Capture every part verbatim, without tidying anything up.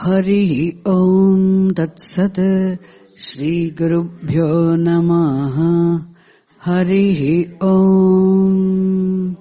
Hari Om Tat Sat. Shri Gurubhyo Namaha. Hari Om.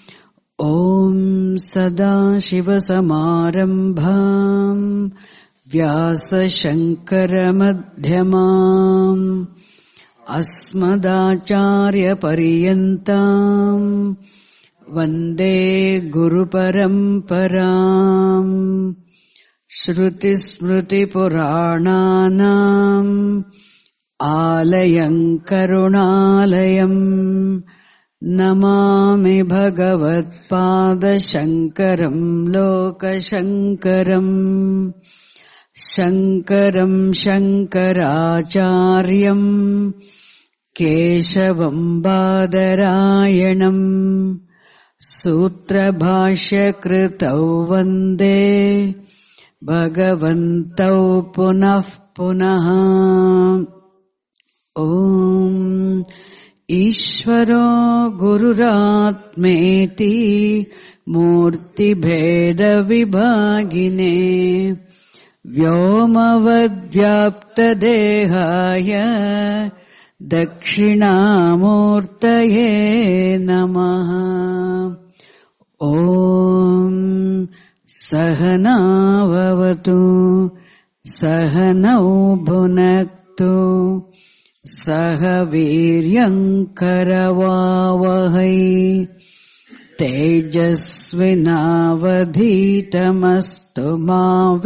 Om Sada Shiva Samarambham Vyasa Shankara Madhyamam Asmadacharya Pariyantam Vande Guru Paramparam Shruti Smriti Purananam Alayam Karunalayam Namami Bhagavat Pada Shankaram Loka Shankaram Shankaram Shankaracharyam Keshavam Badarayanam Sutra Bhashya Kritau Vande Bhagavantau Punah Punah. Om Ishvaro Gururatmeti Murti Bheda Vibhagine Vyomavadvyapta Dehaya Dakshinamurtaye Namaha. Om Sahana Vavatu Sahanau Bhunaktu Saha Viryam Karavavahai Tejasvinavadhitamastu ma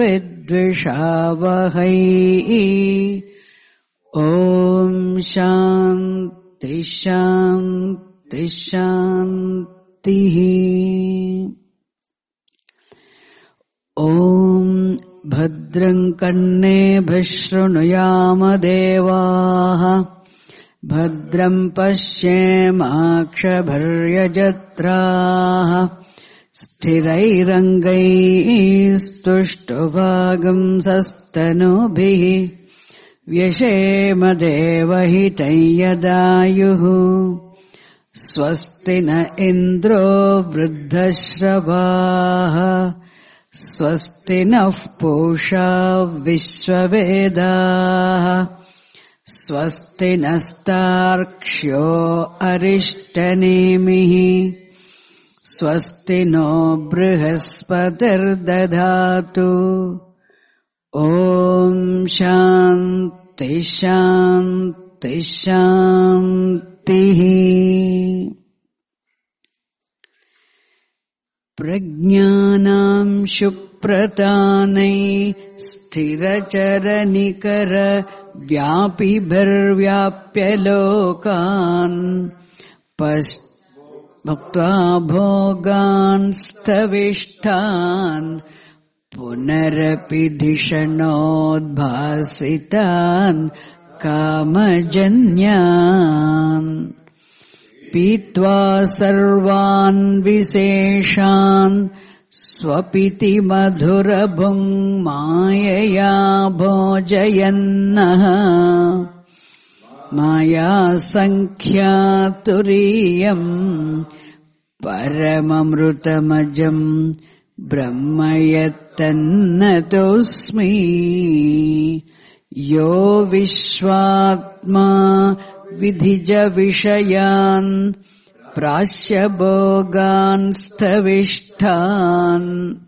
vidvishavahai. Om Shanti Shanti Shanti. Om Bhadram Karne Bhishrunuyama Devaha Bhadram Pashyemaksha Bharyajatraha Sthirairangai Stushtovagam Sastanubhi Vyashema Devahitayadayuhu Swasti na Indro Vruddhashravaha Swasti nah Pusha Vishwavedaha Swasti nastarkshyo arishtanemihi Swasti no Brihaspati'r dadhatu. Om Shanti Shanti Shanti. Prajnanam Shupratanai Sthiracharanikara Vyapi Bharvyapya Lokan Bhaktva Bhogan Stavishtan Punarapi Dhishanodbhasitan Kamajanyan Pitva sarvan viseshan swapiti madhurabhung mayaya bhojayannaha maya sankhya turiyam paramamrutamajam brahmayatannatosmi yo vishvatma vidhija vishayan prasya bhogan stavishtan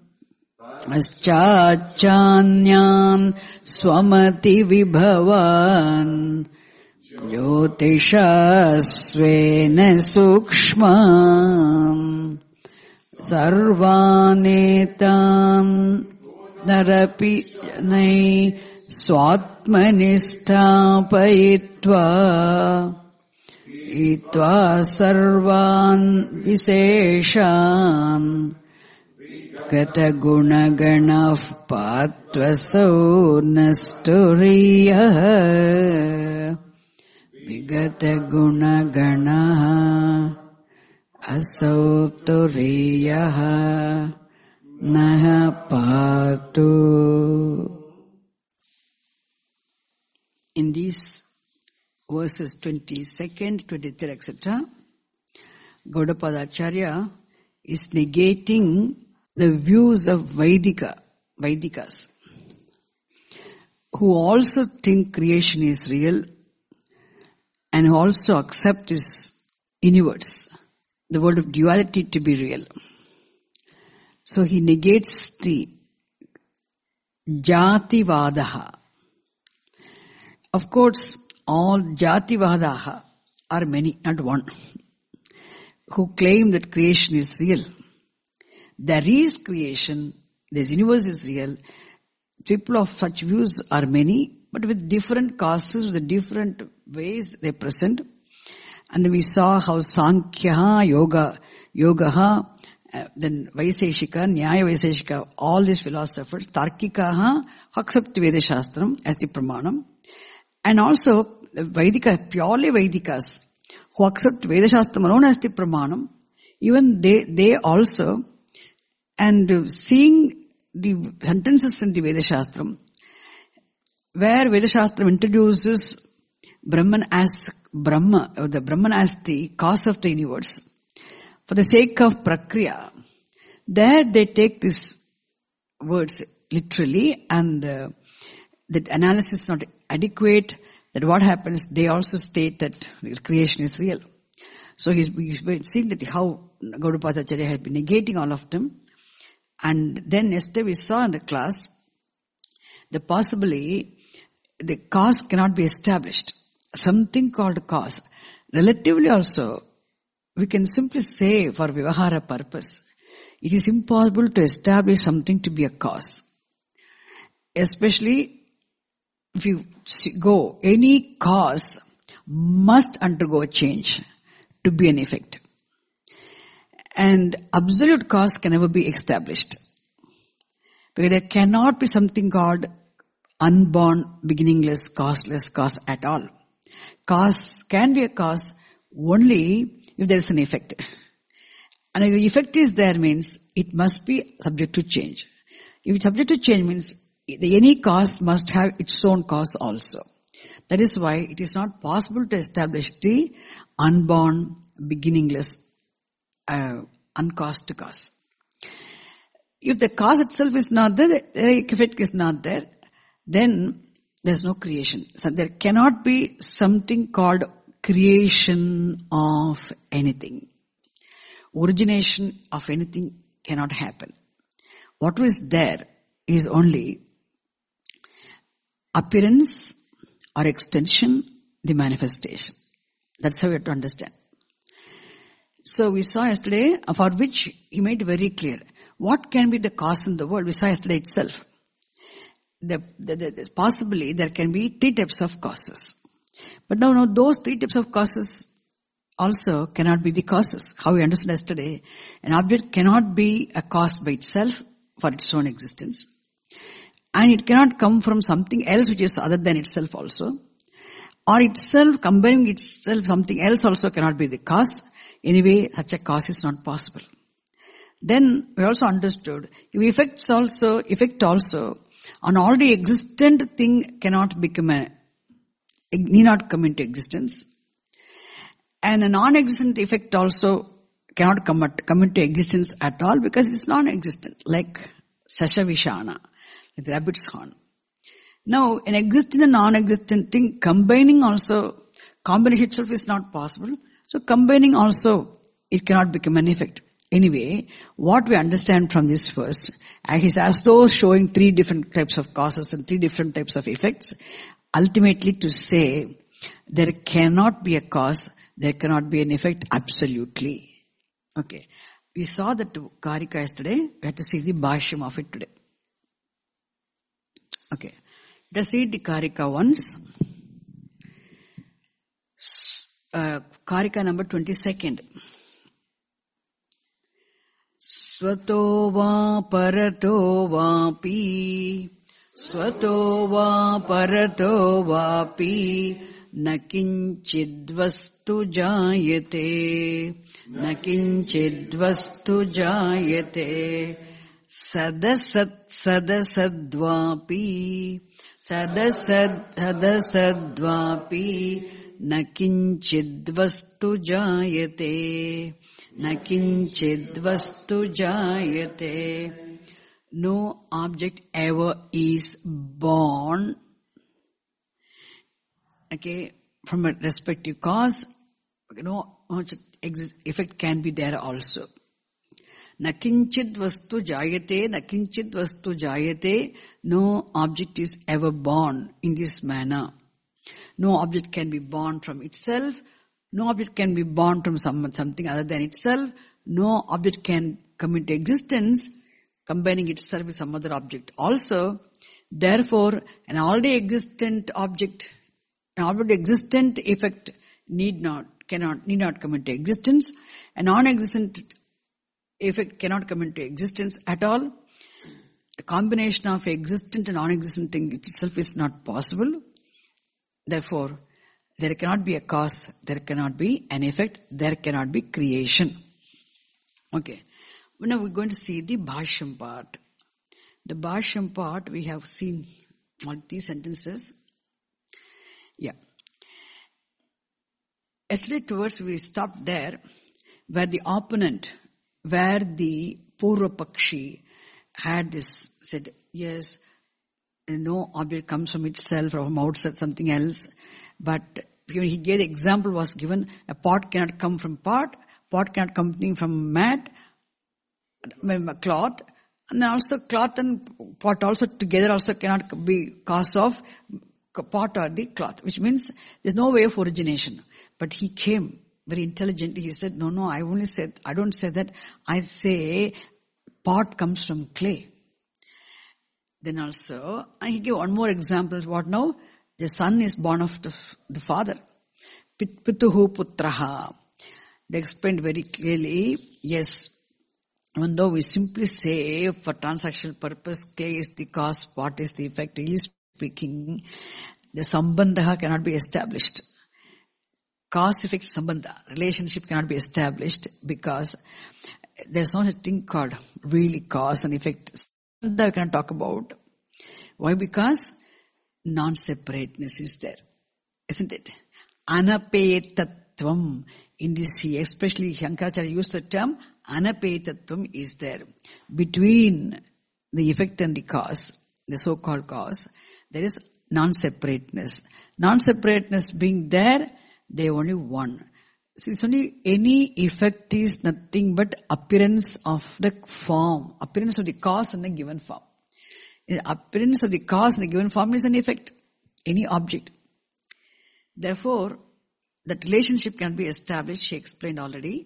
aschachanyan swamati vibhavan jyotishasvena sukshman sarvanetan narapi nai swatmanistapayitva itva sarvan viseshan katagunaganaf patvaso nasturiyah vigatagunaganaha asauturiyah naha patu. In these verses twenty-second, twenty-third, et cetera, Gaudapada Acharya is negating the views of Vaidika, Vaidikas. who also think creation is real and who also accept this universe, the world of duality to be real. So he negates the Jativadaha. Of course, all Jativadaha are many, not one, who claim that creation is real. There is creation, this universe is real. People of such views are many, but with different causes, with different ways they present. And we saw how Sankhya, Yoga, Yogaha, uh, then Vaiseshika, Nyaya Vaiseshika, all these philosophers, Tarkikaha, accept Veda Shastram as the Pramanam. And also, the Vedika, purely Vedikas, who accept Veda Shastram alone as the Pramanam, even they, they also, and seeing the sentences in the Veda Shastram, where Veda Shastram introduces Brahman as Brahma, or the Brahman as the cause of the universe, for the sake of Prakriya, there they take these words literally, and uh, that analysis is not adequate, that what happens, they also state that creation is real. So he's, he's seeing that how Gaudapada Acharya has been negating all of them. And then yesterday we saw in the class that possibly the cause cannot be established. Something called cause. Relatively also, we can simply say for Vivahara purpose, it is impossible to establish something to be a cause. Especially if you go, any cause must undergo a change to be an effect. And absolute cause can never be established. Because there cannot be something called unborn, beginningless, causeless cause at all. Cause can be a cause only if there is an effect. And if the effect is there means it must be subject to change. If it's subject to change means the any cause must have its own cause also. That is why it is not possible to establish the unborn, beginningless, uh, uncaused cause. If the cause itself is not there, the effect is not there, then there's no creation. So there cannot be something called creation of anything. Origination of anything cannot happen. What is there is only appearance or extension, the manifestation. That's how we have to understand. So we saw yesterday, for which he made very clear, what can be the cause in the world? We saw yesterday itself. The, the, the, possibly there can be three types of causes. But now, no, those three types of causes also cannot be the causes. How we understood yesterday, an object cannot be a cause by itself for its own existence. And it cannot come from something else which is other than itself also. Or itself, combining itself, something else also cannot be the cause. Anyway, such a cause is not possible. Then we also understood, if effects also, effect also, an already existent thing cannot become a, need not come into existence. And a non-existent effect also cannot come, at, come into existence at all because it's non-existent, like Sashavishana, like the rabbit's horn. Now, an existent and non-existent thing, combining also, combination itself is not possible. So combining also, it cannot become an effect. Anyway, what we understand from this verse, is as though showing three different types of causes and three different types of effects, ultimately to say, there cannot be a cause, there cannot be an effect, absolutely. Okay. We saw that Karika yesterday, we had to see the Bhashyam of it today. Okay. Let us read the Karika once. Uh, Karika number twenty-second. Svato va parato vapi, svato va parato vapi, na kinchid vastu jayate, na kinchid vastu jayate, sadasat sadasadvapi, sadasad sadasadvapi, na kinchid vastu jayate, na kinchid vastu jayate. No object ever is born okay, from a respective cause, you know, effect can be there also. Nakinchid vastu jayate, nakinchid vastu jayate, no object is ever born in this manner. No object can be born from itself. No object can be born from some, something other than itself. No object can come into existence combining itself with some other object. Also, therefore, an already existent object, an already existent effect need not, cannot, need not come into existence. A non-existent effect cannot come into existence at all. The combination of existent and non-existent thing itself is not possible. Therefore, there cannot be a cause, there cannot be an effect, there cannot be creation. Okay. Now we're going to see the Bhashyam part. The Bhashyam part, we have seen all these sentences. Yeah. Yesterday towards we stopped there, where the opponent, where the Purvapakshi had this, said, yes, no object comes from itself or from outside something else. But he gave the example was given, a pot cannot come from pot, pot cannot come from mat, cloth, and also cloth and pot also together also cannot be cause of pot or the cloth, which means there's no way of origination. But he came very intelligently, he said, no, no, I only said, I don't say that, I say pot comes from clay. Then also, and he gave one more example. What now? The son is born of the, the father. Pituhu putraha. They explained very clearly, yes, even though we simply say for transactional purpose, clay is the cause, pot is the effect, really speaking, the sambandha cannot be established. Cause-effect sambandha, relationship cannot be established because there's no such thing called really cause and effect. That we can talk about. Why? Because non-separateness is there, isn't it? Anapetatvam. In this, especially Shankaracharya used the term, anapetatvam is there. Between the effect and the cause, the so-called cause, there is non-separateness. Non-separateness being there, they only one. So it's only any effect is nothing but appearance of the form, appearance of the cause in the given form. The appearance of the cause in the given form is an effect, any object. Therefore, that relationship can be established, she explained already.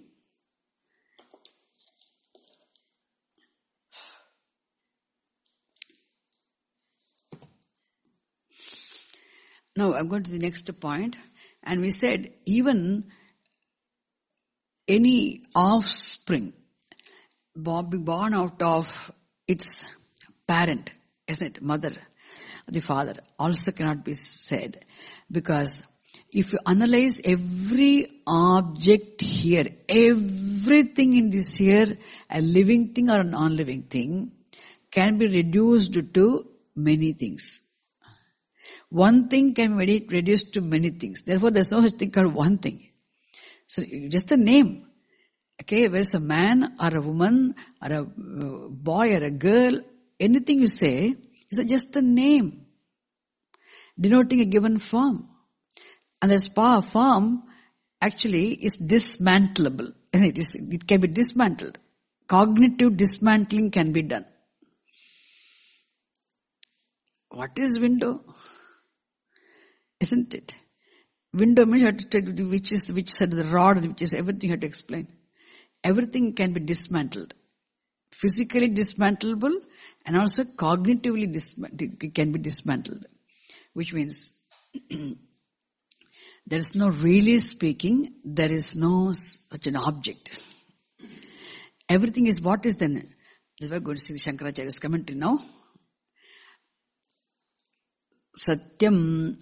Now I'm going to the next point, and we said even any offspring born out of its parent, isn't it, mother, the father, also cannot be said. Because if you analyze every object here, everything in this here, a living thing or a non-living thing, can be reduced to many things. One thing can be reduced to many things. Therefore, there's no such thing called one thing. So, just the name. Okay, where's a man or a woman or a boy or a girl, anything you say is just a name denoting a given form. And this form actually is dismantleable. It, is, it can be dismantled. Cognitive dismantling can be done. What is window? Isn't it? Window means you have to tell which is which side of the rod, which is everything you have to explain. Everything can be dismantled. Physically dismantlable and also cognitively dismantled, can be dismantled. Which means there is no really speaking, there is no such an object. Everything is what is then. This is why we're going to see Shankaracharya's commentary now. Satyam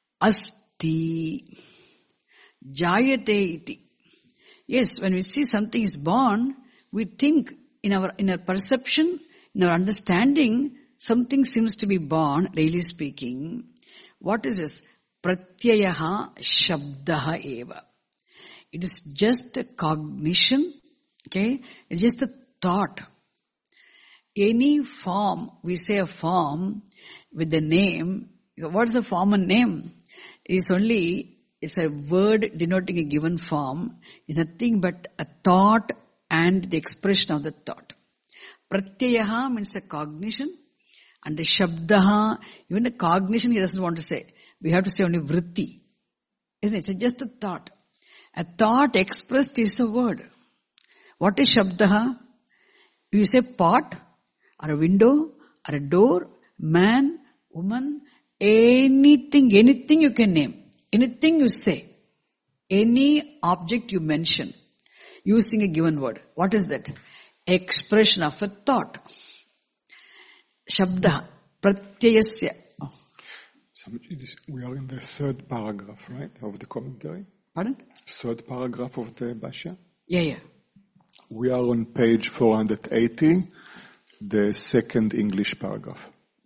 asti jayate iti. Yes, when we see something is born, we think in our in our perception, in our understanding, something seems to be born, really speaking. What is this? Pratyayaha shabdaha eva. It is just a cognition, okay? It's just a thought. Any form, we say a form with the name, what is a form and name? is only, it's a word denoting a given form, is nothing but a thought and the expression of the thought. Pratyayaha means a cognition, and the shabdaha, even the cognition he doesn't want to say. We have to say only vritti. Isn't it? It's just a thought. A thought expressed is a word. What is shabdaha? You say pot, or a window, or a door, man, woman, anything, anything you can name. Anything you say. Any object you mention. Using a given word. What is that? Expression of a thought. Shabda. Pratyayasya. Oh. We are in the third paragraph, right, of the commentary? Pardon? Third paragraph of the Bhashya? Yeah, yeah. We are on page four hundred eighty, the second English paragraph.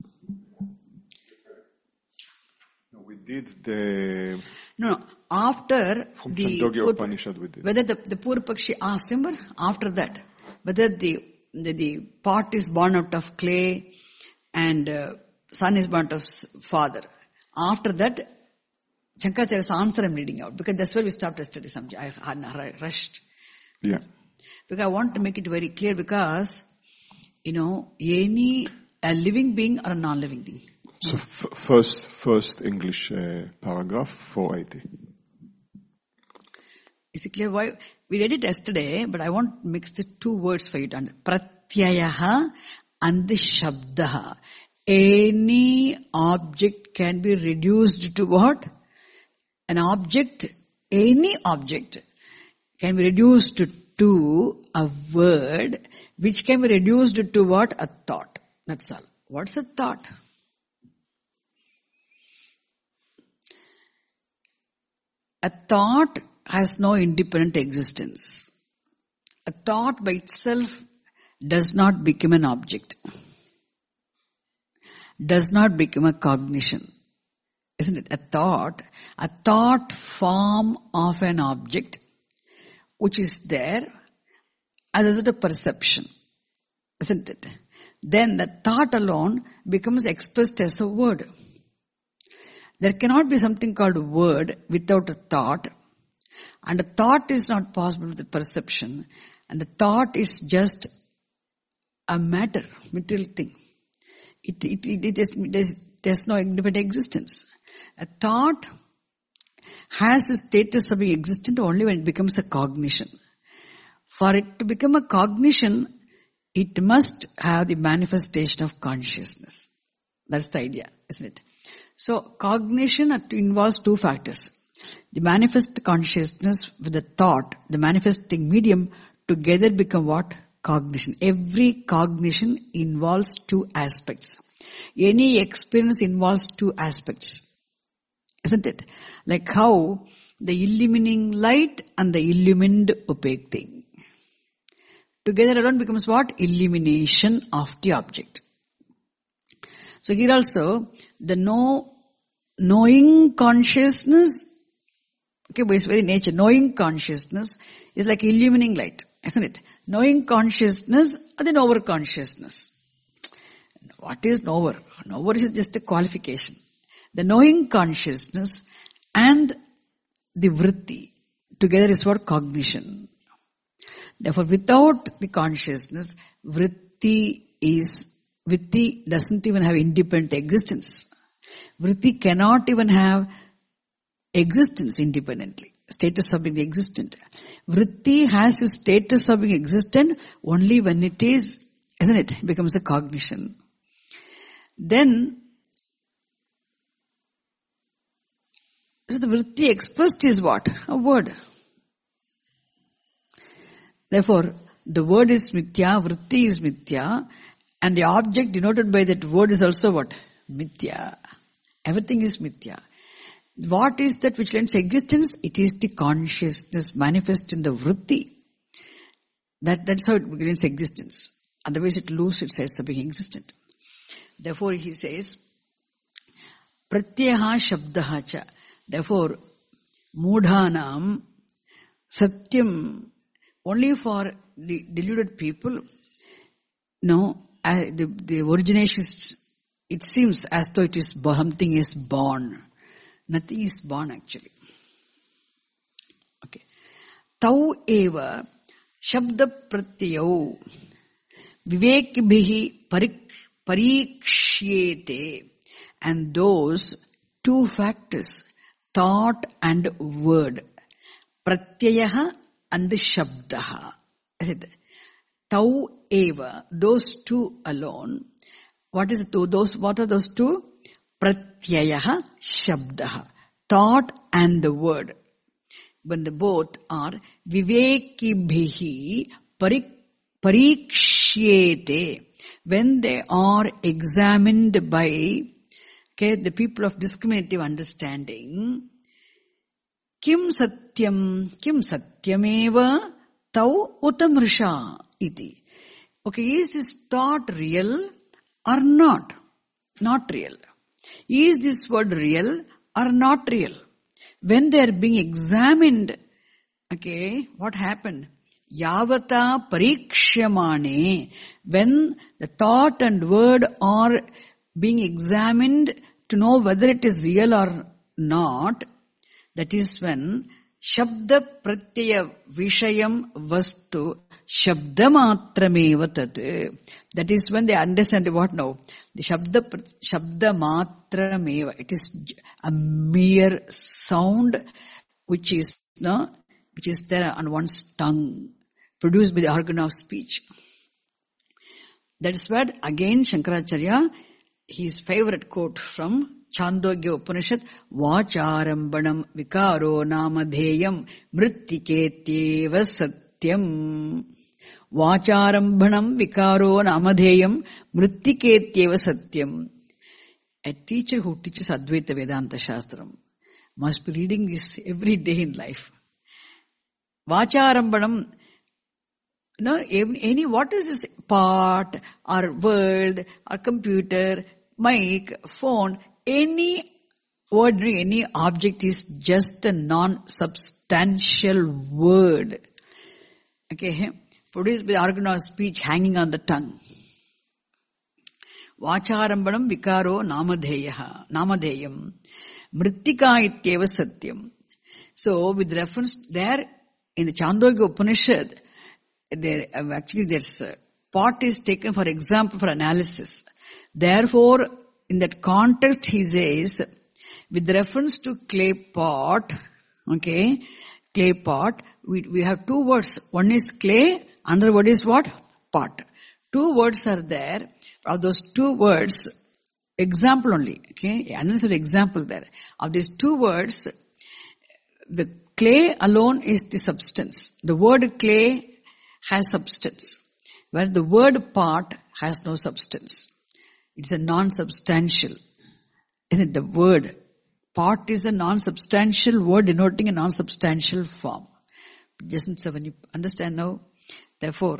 We did the... No, no. After from the... Chandogya Upanishad we did. Whether the, the Purvapakshi asked, remember, after that, whether the, the, the pot is born out of clay and uh, son is born out of father. After that, Shankaracharya's answer I'm reading out, because that's where we stopped yesterday. I, I rushed. Yeah. Because I want to make it very clear, because, you know, any, a living being or a non-living being. So f- first, first English uh, paragraph, four eighty. Is it clear why? We read it yesterday, but I want to mix the two words for you to understand. Pratyayaha and the shabdaha. Any object can be reduced to what? An object, any object can be reduced to, to a word, which can be reduced to what? A thought. That's all. What's a thought? A thought has no independent existence. A thought by itself does not become an object. Does not become a cognition. Isn't it? A thought, a thought form of an object which is there as a perception. Isn't it? Then the thought alone becomes expressed as a word. There cannot be something called word without a thought. And a thought is not possible with the perception. And the thought is just a matter, material thing. It, it, it, it is, there's, there's no independent existence. A thought has a status of being existent only when it becomes a cognition. For it to become a cognition, it must have the manifestation of consciousness. That's the idea, isn't it? So cognition involves two factors. The manifest consciousness with the thought, the manifesting medium, together become what? Cognition. Every cognition involves two aspects. Any experience involves two aspects. Isn't it? Like how the illumining light and the illumined opaque thing. Together alone becomes what? Illumination of the object. So here also, the know, knowing consciousness, okay, by its very nature, knowing consciousness is like illumining light, isn't it? Knowing consciousness and then knower consciousness. What is knower? Knower is just a qualification. The knowing consciousness and the vritti together is what? Cognition. Therefore, without the consciousness, vritti is Vritti doesn't even have independent existence. Vritti cannot even have existence independently. Status of being existent. Vritti has a status of being existent only when it is, isn't it? It becomes a cognition. Then, so the vritti expressed is what? A word. Therefore, the word is mithya, vritti is mithya, and the object denoted by that word is also what? Mithya. Everything is mithya. What is that which lends existence? It is the consciousness manifest in the vritti. That, that's how it lends existence. Otherwise it loses its sense of being existent. Therefore he says, Pratyaha shabdaha cha. Therefore, mudhanam satyam, only for the deluded people, no, Uh, the, the origination is, it seems as though it is something is born. Nothing is born actually. Okay. Tau eva shabda pratyau vivekbhihi parikshyete. And those two factors, thought and word, pratyayaha and shabdaha. Is it? Tau eva, those two alone. What is it? Those, what are those two? Pratyayaha, shabdaha. Thought and the word. When the both are vivekibhihi parik, parikshyete. When they are examined by, okay, the people of discriminative understanding, kim satyam, kim satyameva tau utamrisha iti. Okay, is this thought real or not? Not real. Is this word real or not real? When they are being examined, okay, what happened? Yavata parikshyamane. When the thought and word are being examined to know whether it is real or not, that is when Shabda pratyaya vishayam vastu shabdamatrameva tat. That is when they understand what now? The shabda shabdamatrameva. It is a mere sound which is no, which is there on one's tongue, produced by the organ of speech. That is what again Shankaracharya, his favorite quote from Chandogya Upanishad, Vacharambanam vikaro namadheyam mrittiketyeva satyam. Vacharambanam vikaro namadheyam mrittiketyeva satyam. A teacher who teaches Advaita Vedanta Shastram must be reading this every day in life. Vacharambanam, no, any, what is this part, or world, or computer, mic, phone, any ordinary, any object is just a non-substantial word. Okay, produced by the organ of speech hanging on the tongue. Vacharambanam vikaro namadheyaha, namadheyam, mrittika ityeva satyam. So, with reference there, in the Chandogya Upanishad, there, actually there's a pot is taken for example for analysis. Therefore, in that context he says, with reference to clay pot, okay, clay pot, we, we have two words. One is clay, another word is what? Pot. Two words are there. Of those two words, example only, okay, analysis of example there. Of these two words, the clay alone is the substance. The word clay has substance, where the word pot has no substance. It's a non-substantial. Isn't it? The word pot is a non-substantial word denoting a non-substantial form. Isn't so when you understand now? Therefore,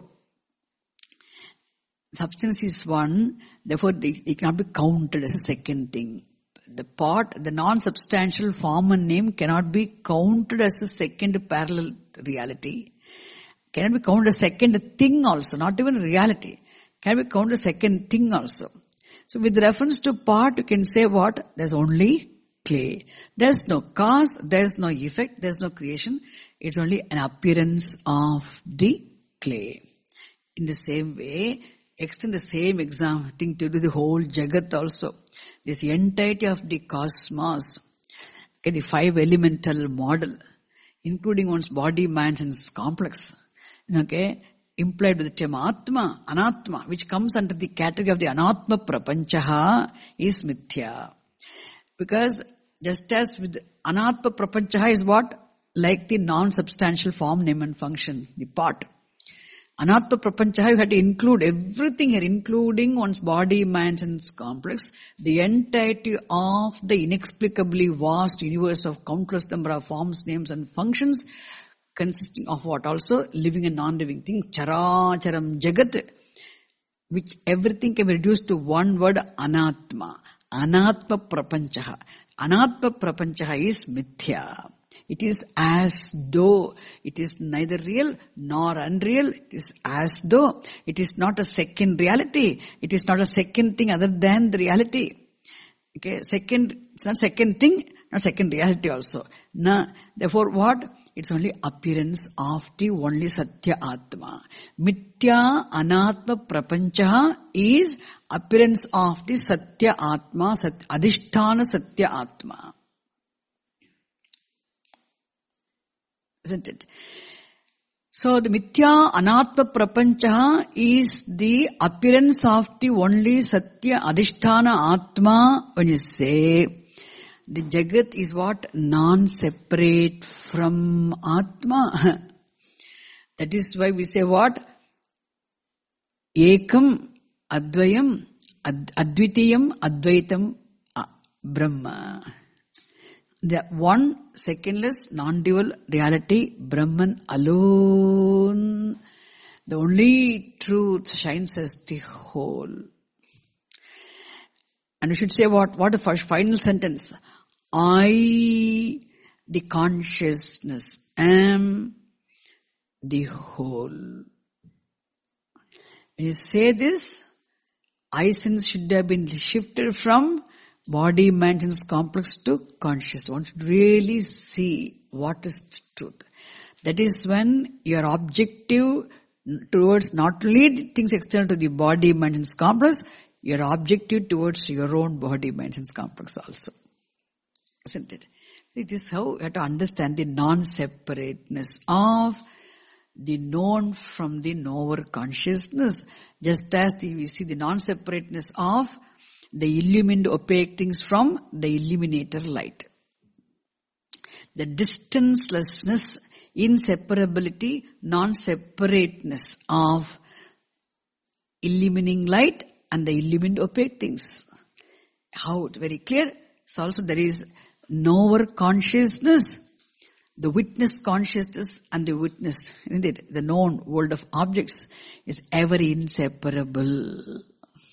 substance is one, therefore it cannot be counted as a second thing. The pot, the non-substantial form and name cannot be counted as a second parallel reality. Cannot be counted as a second thing also, not even reality. Can be counted as a second thing also. So with reference to pot, you can say what? There's only clay. There's no cause, there's no effect, there's no creation. It's only an appearance of the clay. In the same way, extend the same example thing to do the whole Jagat also. This entirety of the cosmos, okay, the five elemental model, including one's body, mind and complex, okay, implied with the term Atma, Anatma, which comes under the category of the Anatma Prapanchaha, is Mithya. Because just as with Anatma Prapanchaha is what? Like the non-substantial form, name and function, the pot. Anatma Prapanchaha, you had to include everything here, including one's body, mind and complex, the entirety of the inexplicably vast universe of countless number of forms, names and functions, consisting of what also? Living and non-living things. Characharam Jagat, which everything can be reduced to one word, Anatma. Anatma Prapanchaha. Anatma Prapanchaha is Mithya. It is as though it is neither real nor unreal. It is as though it is not a second reality. It is not a second thing other than the reality. Okay, second, it's not second thing, not second reality also. Na, therefore what? It's only appearance of the only Satya Atma. Mithya Anatma Prapancha is appearance of the Satya Atma, Sat, Adhisthana Satya Atma. Isn't it? So the Mithya Anatma Prapancha is the appearance of the only Satya Adhisthana Atma. When you say the Jagat is what? Non-separate from Atma. That is why we say what? Ekam, Advayam, Ad, Advitiyam, Advaitam, uh, Brahma. The one, secondless, non-dual reality, Brahman alone. The only truth shines as the whole. And we should say what? What the first final sentence? I, the consciousness, am the whole. When you say this, I sense should have been shifted from body maintenance complex to conscious. One should really see what is the truth. That is when your objective towards not only the things external to the body maintenance complex, your objective towards your own body maintenance complex also. Isn't it? It is how you have to understand the non-separateness of the known from the knower consciousness, just as the, we see the non-separateness of the illumined opaque things from the illuminator light. The distancelessness, inseparability, non-separateness of illumining light and the illumined opaque things. How? Very clear. So also there is knower consciousness, the witness consciousness and the witness, isn't it? The known world of objects is ever inseparable.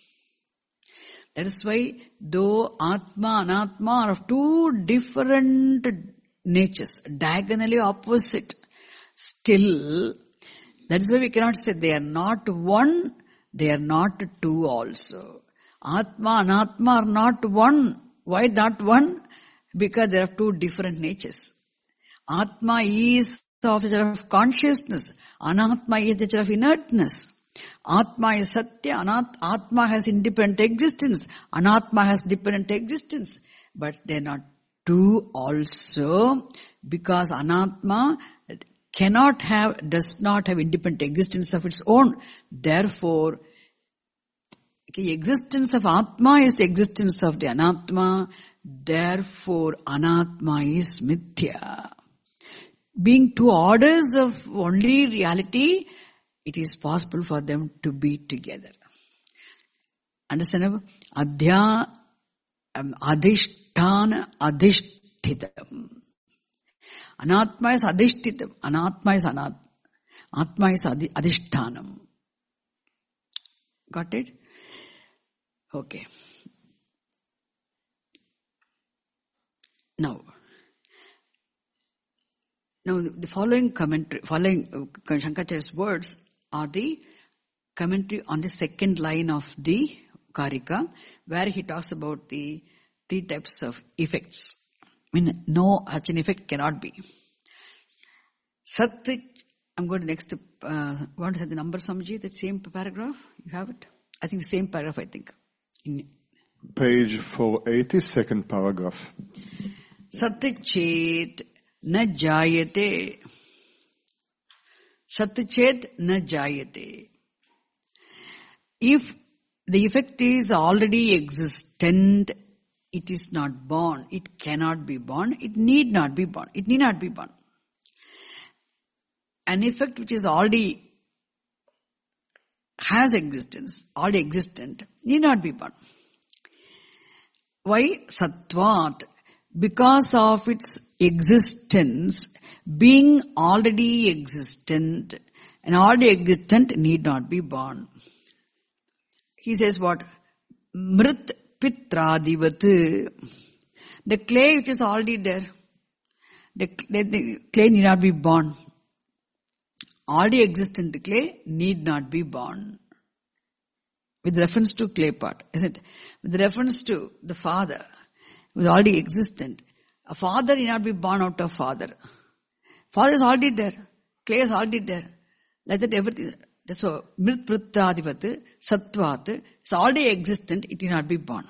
That is why though Atma and Anatma are of two different natures, diagonally opposite, still, that is why we cannot say they are not one, they are not two also. Atma and Anatma are not one. Why not one? Because there are two different natures. Atma is of the nature of consciousness. Anatma is the nature of inertness. Atma is Satya. Anat- Atma has independent existence. Anatma has dependent existence. But they are not two also, because Anatma cannot have, does not have independent existence of its own. Therefore, the existence of Atma is the existence of the Anatma. Therefore, Anatma is Mithya. Being two orders of only reality, it is possible for them to be together. Understand? Adhya, um, Adhisthana, Adhishtitam. Anatma is Adhishtitam. Anatma is Anat. Atma is Adhi, Adhishthanam. Got it? Okay. Now, now the following commentary, following uh, Shankaracharya's words are the commentary on the second line of the Karika, where he talks about the three types of effects. I mean, no such an effect cannot be. Sat, I'm going to next, uh, want to have the number, Swamiji, that same paragraph? You have it? I think the same paragraph, I think. In Page four eighty, second paragraph. Sat chet na jayate. Sat chet na jayate. If the effect is already existent, it is not born. It cannot be born. It need not be born. It need not be born. An effect which is already has existence, already existent, need not be born. Why? Sattvat. Because of its existence, being already existent, and already existent need not be born. He says what? Mrit pitradivat. The clay which is already there, the, the, the clay need not be born. Already existent clay need not be born. With reference to clay part, isn't it? With reference to the father, who is already existent, A father need not be born out of father. Father is already there. Clay is already there. Like that everything. So, mrit vrittadivat, sattvat, it's already existent, it need not be born.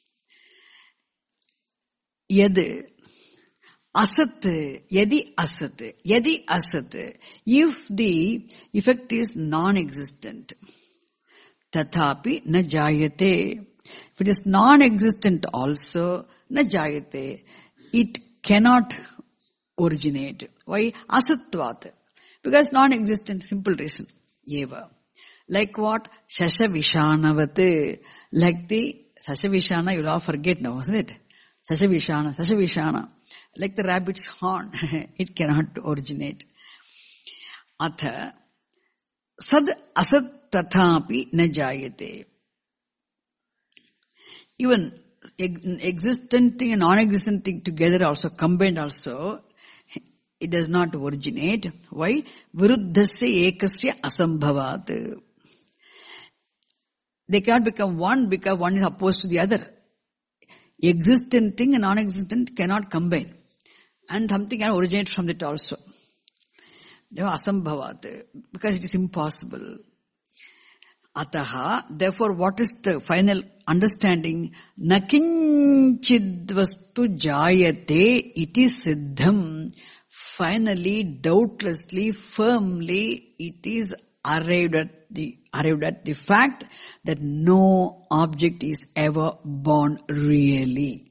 Yad, asat, yadi asat, yadi asat, if the effect is non-existent, tathapi na jayate. If it is non-existent also, na jayate, it cannot originate. Why? Asatvat. Because non-existent, simple reason. Eva. Like what? Shashavishanavat. Like the Shashavishana, you'll all forget now, isn't it? Shashavishana, Shashavishana. Like the rabbit's horn. It cannot originate. Atha. Sad asat tathapi na jayate. Even existent thing and non-existent thing together also, combined also, it does not originate. Why? Viruddhasya ekasya asambhavat. They cannot become one because one is opposed to the other. Existent thing and non-existent cannot combine. And something can originate from it also. Asambhavat. Because it is impossible. Ataha, therefore what is the final understanding? Nakinchid vastu jayate iti siddham. Finally, doubtlessly, firmly, it is arrived at the arrived at the fact that no object is ever born really.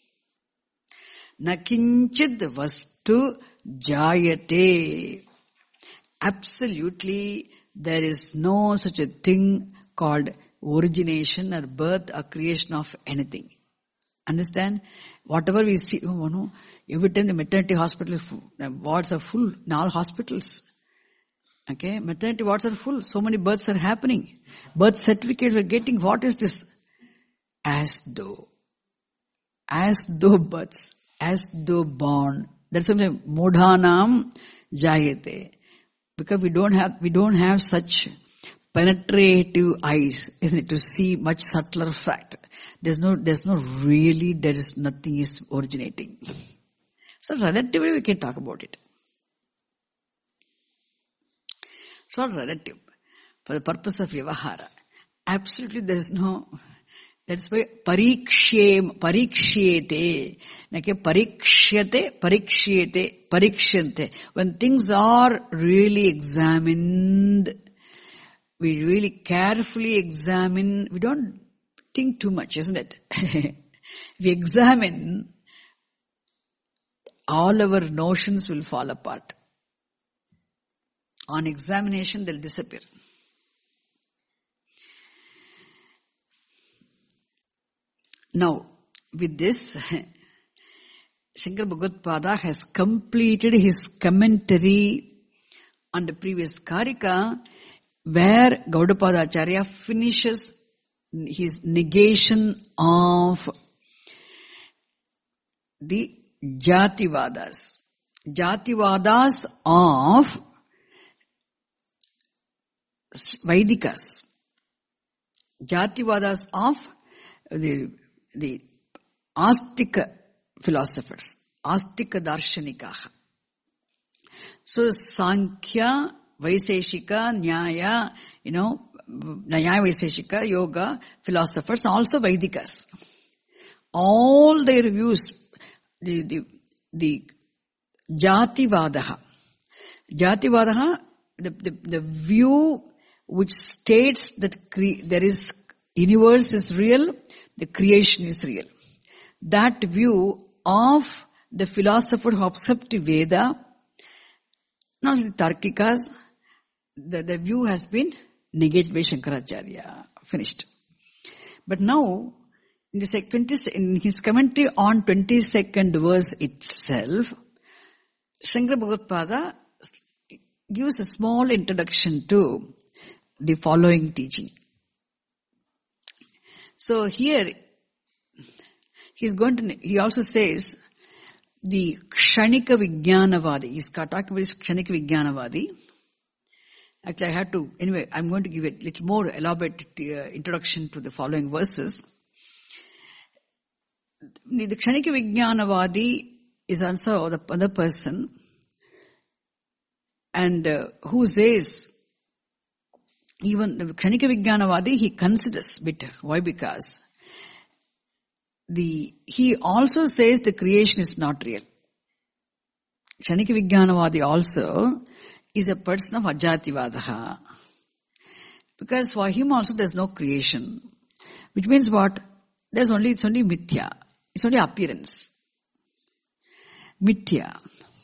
Nakinchid vastu jayate. Absolutely, there is no such a thing called origination or birth or creation of anything. Understand? Whatever we see, oh no, every time the maternity hospital wards are full in all hospitals. Okay, maternity wards are full. So many births are happening. Birth certificates we're getting. What is this? As though. As though births. As though born. That's why I'm saying, Modhanam jayate. Because we don't have, we don't have such penetrative eyes, isn't it, to see much subtler fact. There's no, there's no really, there is nothing is originating. So relatively we can talk about it. It's all relative. For the purpose of Vyavahara. Absolutely there is no, that's why parikshyem, parikshyete, like a parikshyate, parikshyete, parikshante. When things are really examined, we really carefully examine, we don't think too much, isn't it? We examine, all our notions will fall apart. On examination, they'll disappear. Now, with this, Shankara Bhagavad-pada has completed his commentary on the previous Karika, where Gaudapada Acharya finishes his negation of the Jativadas. Jativadas of Vaidikas. Jativadas of the, the Astika philosophers. Astika Darshanikaha. So Sankhya, Vaiseshika, Nyaya, you know, Nyaya Vaiseshika, Yoga, philosophers, also Vaidikas. All their views, the, the, the Jativadaha. Jativadaha, the, the, the view which states that cre- there is, universe is real, the creation is real. That view of the philosopher who accept the Veda, not the Tarkikas, the, the view has been negated by Shankaracharya. Finished. But now, in, the twenty, in his commentary on twenty-second verse itself, Shankara Bhagavad-pada gives a small introduction to the following teaching. So here, he's going to, he also says, the Kshanika Vijnanavadi. He's talking about this Kshanika Vijnanavadi. Actually, I had to, anyway, I'm going to give a little more elaborate uh, introduction to the following verses. The Kshanika Vijnanavadi is also the other person, and uh, who says, even the Kshanika Vijnanavadi, he considers bit. Why? Because the he also says the creation is not real. Kshanika Vijnanavadi also is a person of Ajativadaha. Because for him also there's no creation. Which means what? There's only, it's only mithya. It's only appearance. Mithya.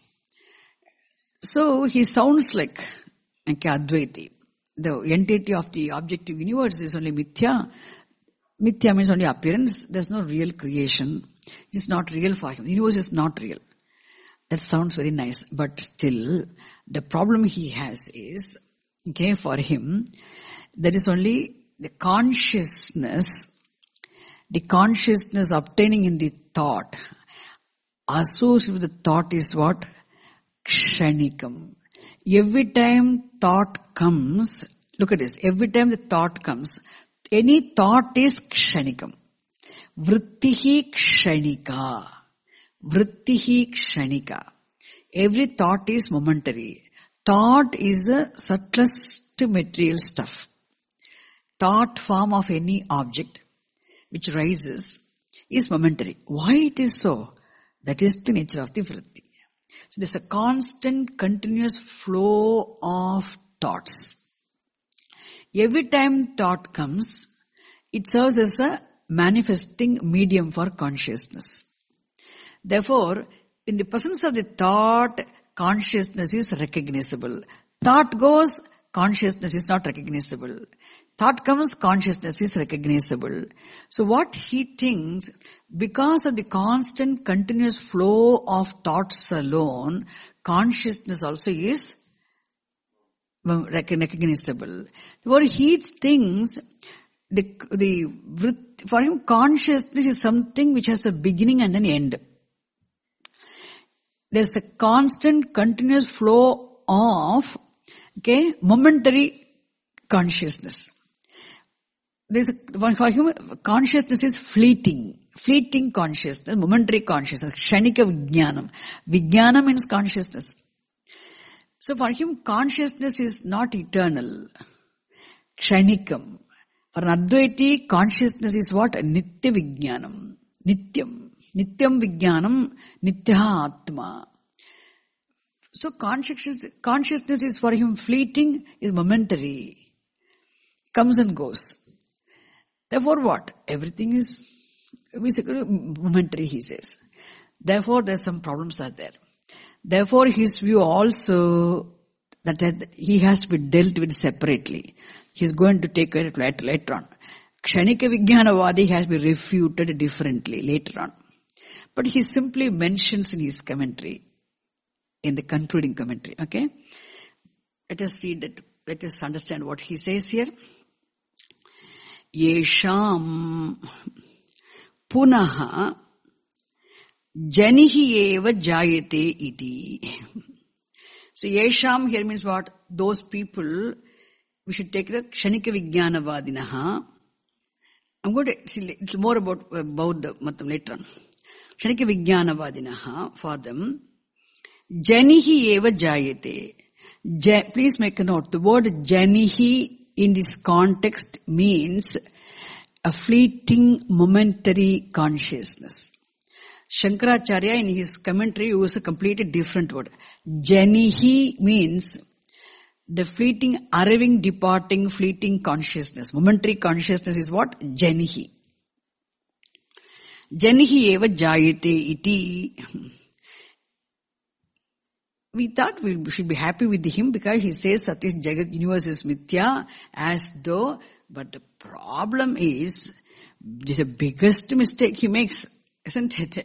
So he sounds like okay, Advaiti. The entity of the objective universe is only mithya. Mithya means only appearance. There's no real creation. It's not real for him. The universe is not real. That sounds very nice. But still, the problem he has is, okay, for him, there is only the consciousness, the consciousness obtaining in the thought. Associated with the thought is what? Kshanikam. Every time thought comes, look at this, every time the thought comes, any thought is kshanikam. Vrittihi kshanika. Vrittihi kshanika. Every thought is momentary. Thought is the subtlest material stuff. Thought form of any object which rises is momentary. Why it is so? That is the nature of the vritti. So there's a constant, continuous flow of thoughts. Every time thought comes, it serves as a manifesting medium for consciousness. Therefore, in the presence of the thought, consciousness is recognizable. Thought goes, consciousness is not recognizable. Thought comes, consciousness is recognizable. So what he thinks, because of the constant continuous flow of thoughts alone, consciousness also is recognizable. Therefore he thinks, the, the, for him consciousness is something which has a beginning and an end. There's a constant continuous flow of, okay, momentary consciousness. There's a, for him, consciousness is fleeting. Fleeting consciousness, momentary consciousness, kshanika vijnanam. Vijnanam means consciousness. So for him, consciousness is not eternal. Kshanikam. For an Advaiti, consciousness is what? Nitya vijnanam. Nityam. Nityam vijnanam, nitya atma. So consciousness, consciousness is for him fleeting, is momentary. Comes and goes. Therefore what? Everything is basically momentary, he says. Therefore there's some problems are there. Therefore his view also that he has to be dealt with separately. He's going to take it later, later on. Kshanika Vijnanavadi has been refuted differently later on. But he simply mentions in his commentary, in the concluding commentary, okay? Let us read that, let us understand what he says here. Yesham punaha janihi eva jayate iti. So Yesham here means what? Those people, we should take the Kshanika Vijnanavadinaha. I'm going to see a little more about, about the matam later on. Kshanika Vijnanavadinaha, for them, janihi eva jayate. Ja, please make a note. The word janihi in this context means a fleeting, momentary consciousness. Shankaracharya in his commentary uses a completely different word. Janihi means the fleeting, arriving, departing, fleeting consciousness. Momentary consciousness is what? Janihi. Janihi eva jayate iti. We thought we should be happy with him because he says that this Jagat universe is mithya, as though, but the problem is, the biggest mistake he makes, isn't it?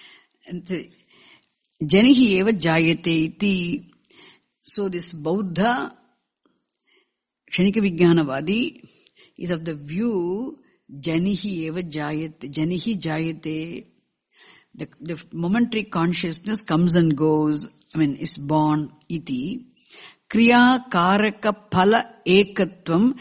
Janihi eva jayate iti. So this Bauddha, Kshanika Vijnanavadi, is of the view, Janihi eva jayate, Janihi jayate. The, the momentary consciousness comes and goes, I mean, is born, iti. Kriya karaka phala ekatvam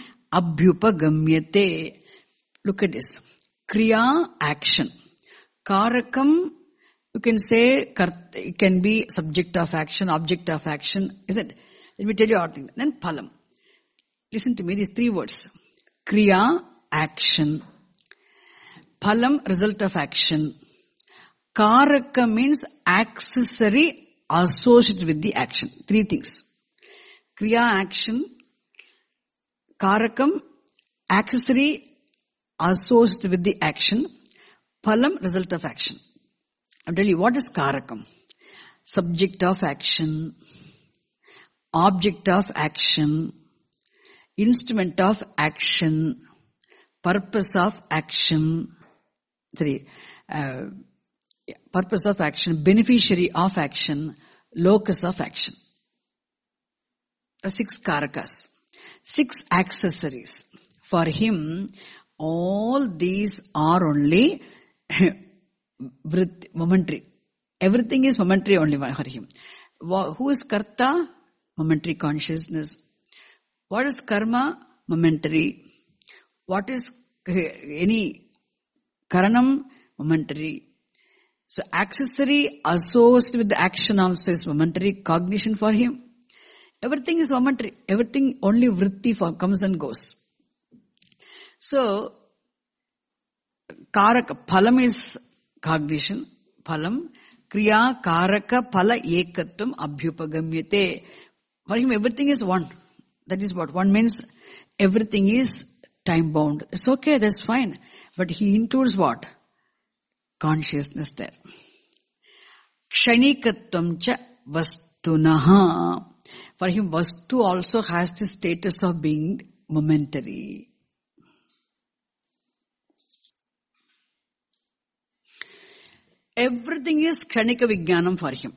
abhyupagamyate. Look at this. Kriya, action. Karakam, You can say it can be subject of action, object of action. Is it? Let me tell you our thing. Then phalam. Listen to me, these three words. Kriya, action. Phalam, result of action. Karaka means accessory associated with the action. Three things. Kriya, action. Karakam, accessory associated with the action. Phalam, result of action. I'll tell you, what is Karakam? Subject of action, object of action, instrument of action, purpose of action, three, uh, purpose of action, beneficiary of action, locus of action. The six Karakas, six accessories. For him, all these are only momentary. Everything is momentary only for him. Who is Karta? Momentary consciousness. What is karma? Momentary. What is any karanam? Momentary. So accessory associated with the action also is momentary. Cognition for him. Everything is momentary. Everything only vritti for comes and goes. So karaka, phalam is cognition, phalam, kriya, karaka, phala, ekatvam, abhyupagamyate. For him, everything is one. That is what one means. Everything is time bound. It's okay, that's fine. But he includes what? Consciousness there. Kshanikatvam cha vastunaha. For him, vastu also has the status of being momentary. Everything is Kshanika Vijnanam for him.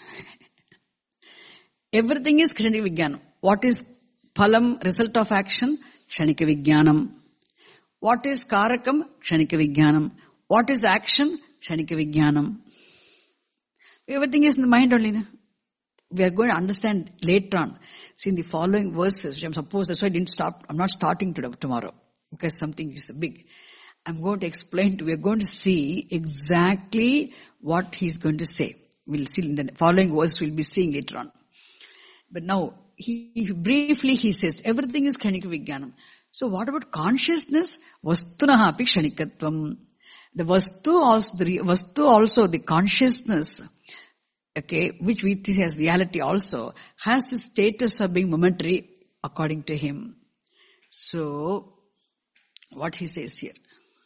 Everything is Kshanika Vijnanam. What is phalam, result of action? Kshanika Vijnanam. What is Karakam? Kshanika Vijnanam. What is action? Kshanika Vijnanam. Everything is in the mind only. Na? We are going to understand later on. See in the following verses, which I'm supposed, that's why I didn't stop. I'm not starting today, tomorrow. Because something is big. I'm going to explain to you. We're going to see exactly what he's going to say. We'll see in the following verse, we'll be seeing later on. But now, he, he briefly he says, everything is Kshanika Vijnanam. So what about consciousness? Vastunaha api kshanikatvam. The vastu also, the vastu also, the consciousness, okay, which we see as reality also, has the status of being momentary according to him. So, what he says here.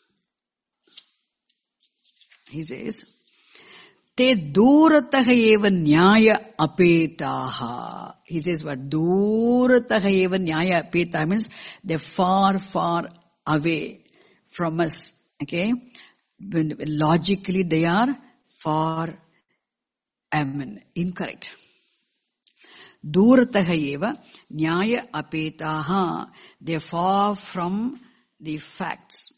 He says, Te durataha eva nyaya apetaha. He says what? Durataha eva nyaya apetaha means they're far, far away from us. Okay? When logically they are far, I mean, incorrect. Durataha eva nyaya apetaha. They're far from the facts.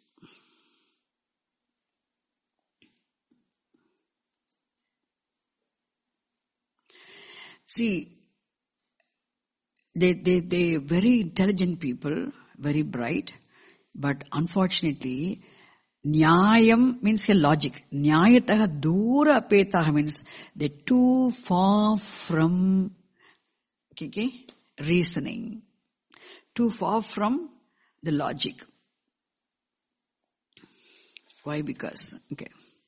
See, they, they, they very intelligent people, very bright, but unfortunately, nyayam means a logic. Nyayataha dura apetaha means they're too far from okay, okay, reasoning, too far from the logic. Why? Because, okay.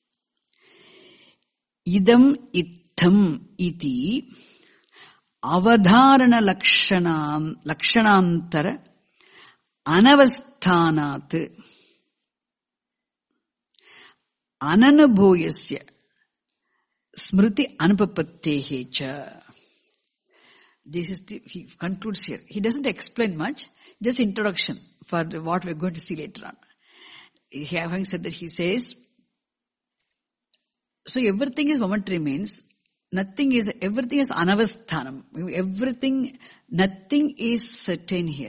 Idam ittham iti avadharana lakshanam lakshanantara anavasthanat ananubhoyasya smriti anupapattehe cha. This is the, he concludes here. He doesn't explain much, just introduction for what we're going to see later on. Having said that, he says, so everything is momentary means nothing is, everything is anavasthanam. Everything, nothing is certain here.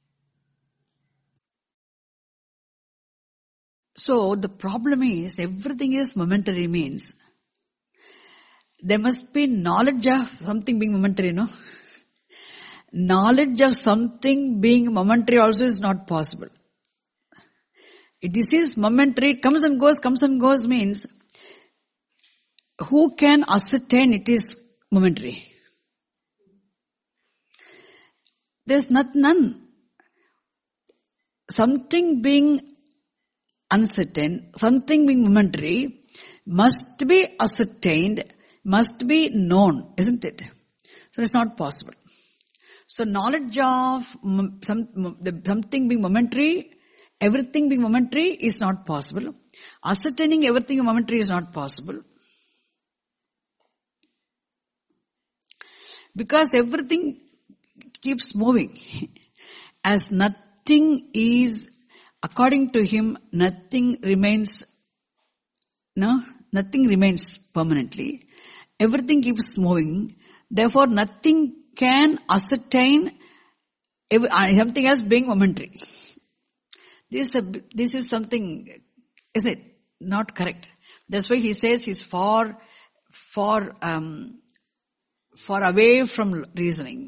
So the problem is everything is momentary means there must be knowledge of something being momentary, no? Knowledge of something being momentary also is not possible. This is momentary, it comes and goes, comes and goes means who can ascertain it is momentary? There's not, none. Something being uncertain, something being momentary, must be ascertained, must be known, isn't it? So it's not possible. So knowledge of some, something being momentary, everything being momentary is not possible. Ascertaining everything momentary is not possible. Because everything keeps moving. As nothing is, according to him, nothing remains, no, nothing remains permanently. Everything keeps moving. Therefore, nothing can ascertain something as being momentary. This is, a, this is something, isn't it? Not correct. That's why he says he's far, far, um, far away from reasoning.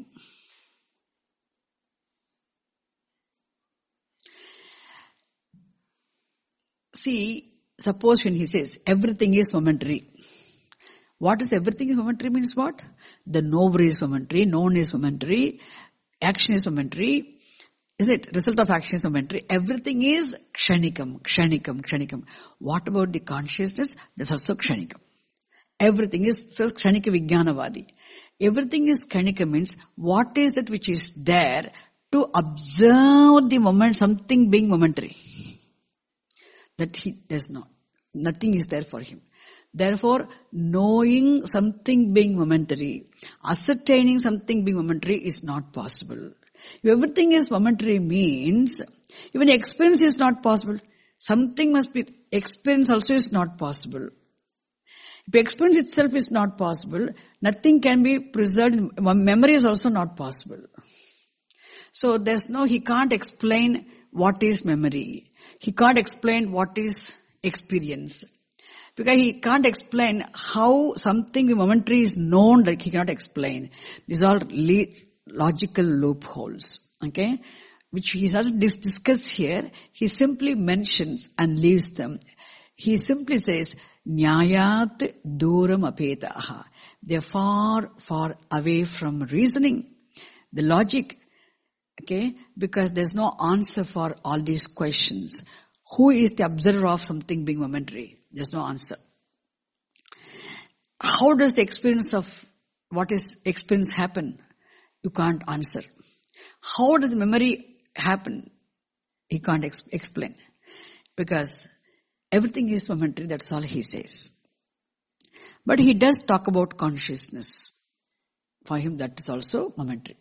See, suppose when he says everything is momentary. What is everything is momentary means what? The knower is momentary, known is momentary, action is momentary. Is it? Result of action is momentary. Everything is kshanikam, kshanikam, kshanikam. What about the consciousness? That's also kshanikam. Everything is kshanika vijnanavadi. Everything is kshanika means what is it which is there to observe the moment, something being momentary. That he does not. Nothing is there for him. Therefore, knowing something being momentary, ascertaining something being momentary is not possible. If everything is momentary means, even experience is not possible. Something must be, experience also is not possible. If experience itself is not possible, nothing can be preserved. Memory is also not possible. So there's no, he can't explain what is memory. He can't explain what is experience. Because he can't explain how something momentary is known, like he cannot explain. These are le- logical loopholes, okay? Which he doesn't discuss here. He simply mentions and leaves them. He simply says, Nyayat duram apetaha. They're far, far away from reasoning. The logic, okay? Because there's no answer for all these questions. Who is the observer of something being momentary? There's no answer. How does the experience of what is experience happen? You can't answer. How does the memory happen? He can't ex- explain. Because everything is momentary, that's all he says. But he does talk about consciousness. For him that is also momentary.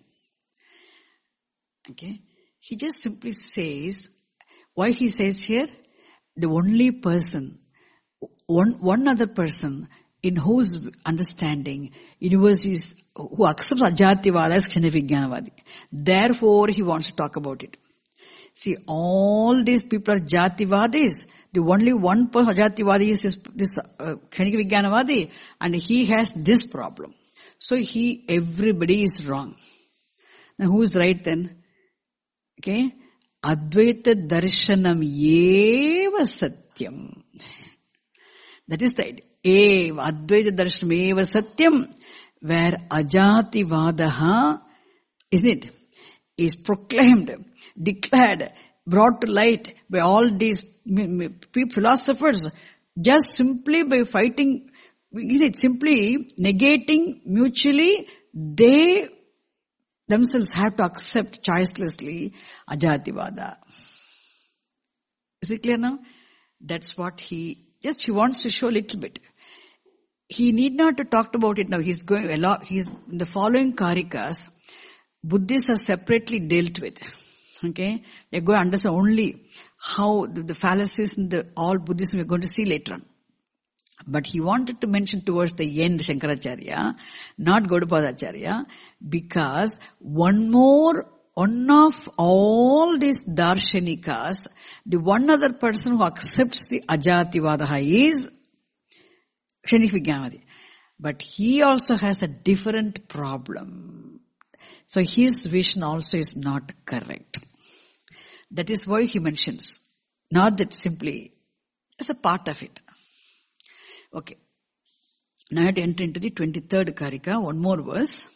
Okay? He just simply says, why he says here, the only person, one, one other person in whose understanding universe is, who accepts Ajativada as Kshana Vijnanavadi. Therefore, he wants to talk about it. See, all these people are Jativadis. The only one person Ajativadi is this, this uh, Kshana Vijnanavadi, and he has this problem. So he, everybody is wrong. Now who is right then? Okay? Advaita darshanam eva satyam. That is the idea. Eva, Advaita darshanam eva satyam, where ajati vadaha, is it, is proclaimed, declared, brought to light by all these philosophers, just simply by fighting, is it, simply negating mutually, they themselves have to accept choicelessly Ajativada. Is it clear now? That's what he, just he wants to show a little bit. He need not to talk about it now. He's going a lot, he's, in the following Karikas, Buddhists are separately dealt with. Okay? They're going to understand only how the, the fallacies in the all Buddhism we're going to see later on. But he wanted to mention towards the end Shankaracharya, not Gaudapadacharya, because one more, one of all these darshanikas, the one other person who accepts the Ajativada is Kshana Vijnanavadi. But he also has a different problem. So his vision also is not correct. That is why he mentions, not that simply, as a part of it. Okay. Now I have to enter into the twenty-third Karika, one more verse.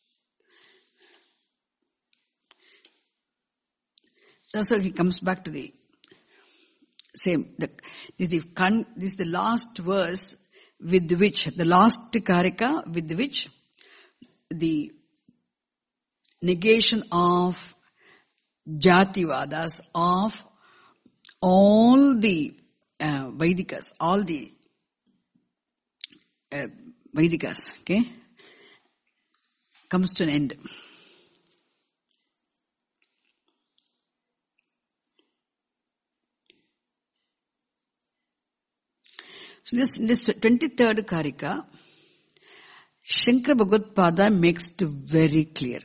So he comes back to the same. The, this, is the, this is the last verse with which, the last Karika with which the negation of Jativadas of all the uh, Vedikas, all the uh, Vedikas, okay, comes to an end. So this, this twenty-third Karika, Shankara Bhagavad-pada makes it very clear.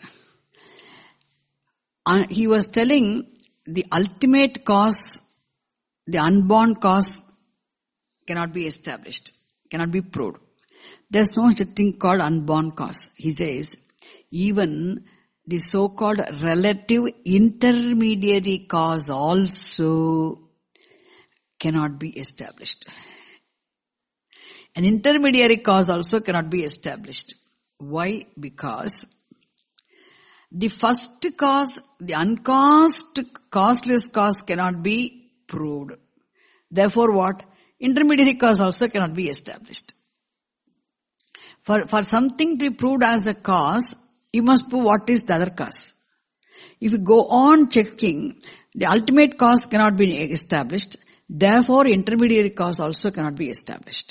Uh, he was telling the ultimate cause, the unborn cause cannot be established, cannot be proved. There's no such thing called unborn cause. He says, even the so-called relative intermediary cause also cannot be established. An intermediary cause also cannot be established. Why? Because the first cause, the uncaused, causeless cause cannot be proved. Therefore what? Intermediary cause also cannot be established. For, for something to be proved as a cause, you must prove what is the other cause. If you go on checking, the ultimate cause cannot be established. Therefore, intermediary cause also cannot be established.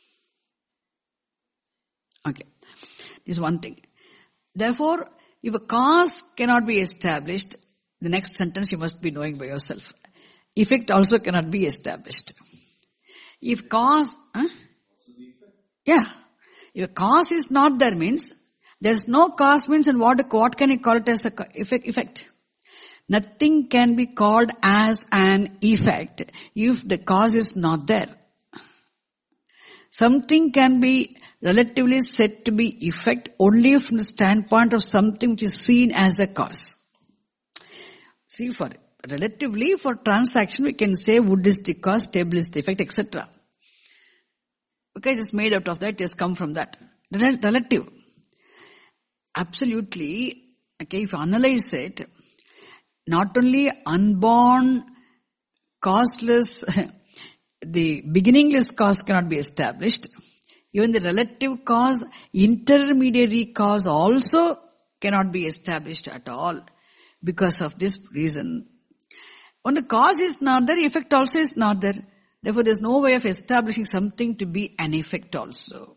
Okay. This is one thing. Therefore, if a cause cannot be established, the next sentence you must be knowing by yourself. Effect also cannot be established. If cause, huh? Yeah. If a cause is not there means, there's no cause means, and what, what can you call it as a effect? effect? Nothing can be called as an effect if the cause is not there. Something can be relatively said to be effect only from the standpoint of something which is seen as a cause. See, for relatively for transaction we can say wood is the cause, table is the effect, et cetera. Okay, it's made out of that, it has come from that. Relative. Absolutely, okay, if you analyze it, not only unborn, causeless, the beginningless cause cannot be established, even the relative cause, intermediary cause also cannot be established at all. Because of this reason, when the cause is not there, effect also is not there. Therefore, there is no way of establishing something to be an effect also.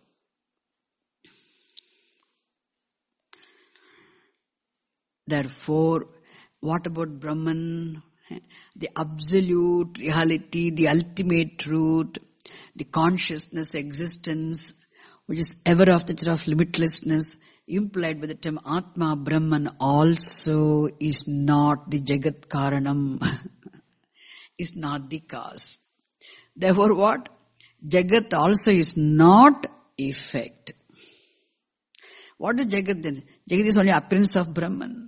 Therefore, what about Brahman? The absolute reality, the ultimate truth, the consciousness, existence, which is ever of the nature of limitlessness, implied by the term Atma, Brahman, also is not the Jagat Karanam, is not the cause. Therefore what? Jagat also is not effect. What is Jagat then? Jagat is only appearance of Brahman.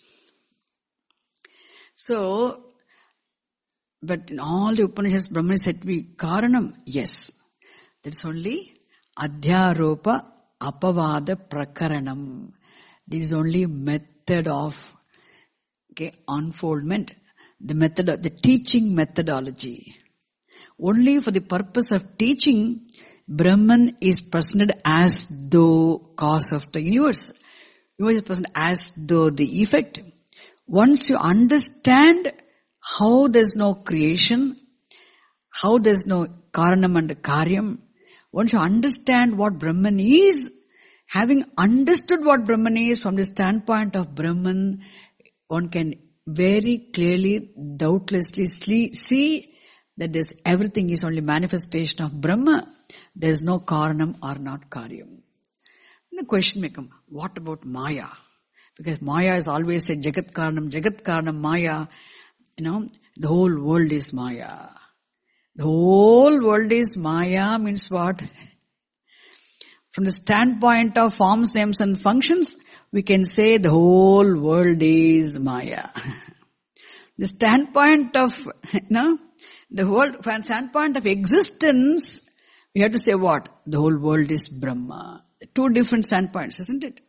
So, but in all the Upanishads, Brahman is said to be Karanam. Yes. That's only Adhyaropa Apavada Prakaranam. This is only method of okay, unfoldment. The method of the teaching methodology. Only for the purpose of teaching, Brahman is presented as though cause of the universe. Universe is presented as though the effect. Once you understand how there is no creation, how there is no Karanam and Karyam, once you understand what Brahman is, having understood what Brahman is from the standpoint of Brahman, one can very clearly, doubtlessly see that this everything is only manifestation of Brahma. There is no Karanam or not Karyam. And the question may come, what about Maya? Because Maya is always a Jagat Karanam, Jagat Karanam, Maya. You know, the whole world is Maya. The whole world is Maya means what? From the standpoint of forms, names and functions, we can say the whole world is Maya. The standpoint of, you know, the world, from the standpoint of existence, You have to say what? The whole world is Brahma. Two different standpoints, isn't it?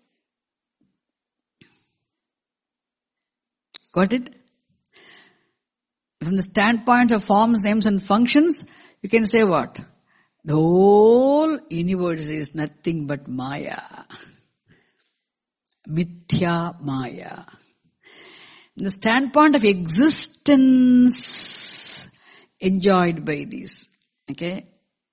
Got it? From the standpoint of forms, names and functions, you can say what? The whole universe is nothing but Maya. Mithya Maya. From the standpoint of existence enjoyed by these, okay?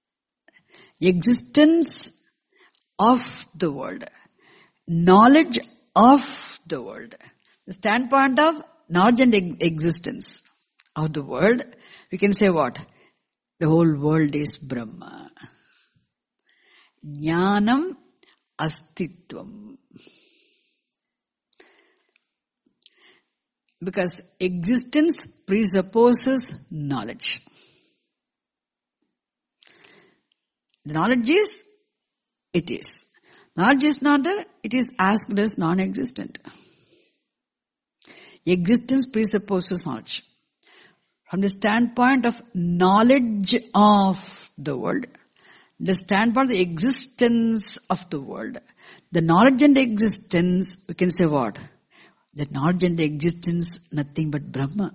Existence of the world. Knowledge of the world. The standpoint of knowledge and existence of the world, we can say what? The whole world is Brahma. Jnanam astitvam. Because existence presupposes knowledge. The knowledge is, it is. Knowledge is not there, it is as good as non-existent. Existence presupposes knowledge. From the standpoint of knowledge of the world, the standpoint of the existence of the world, the knowledge and the existence, we can say what? The knowledge and the existence, nothing but Brahma.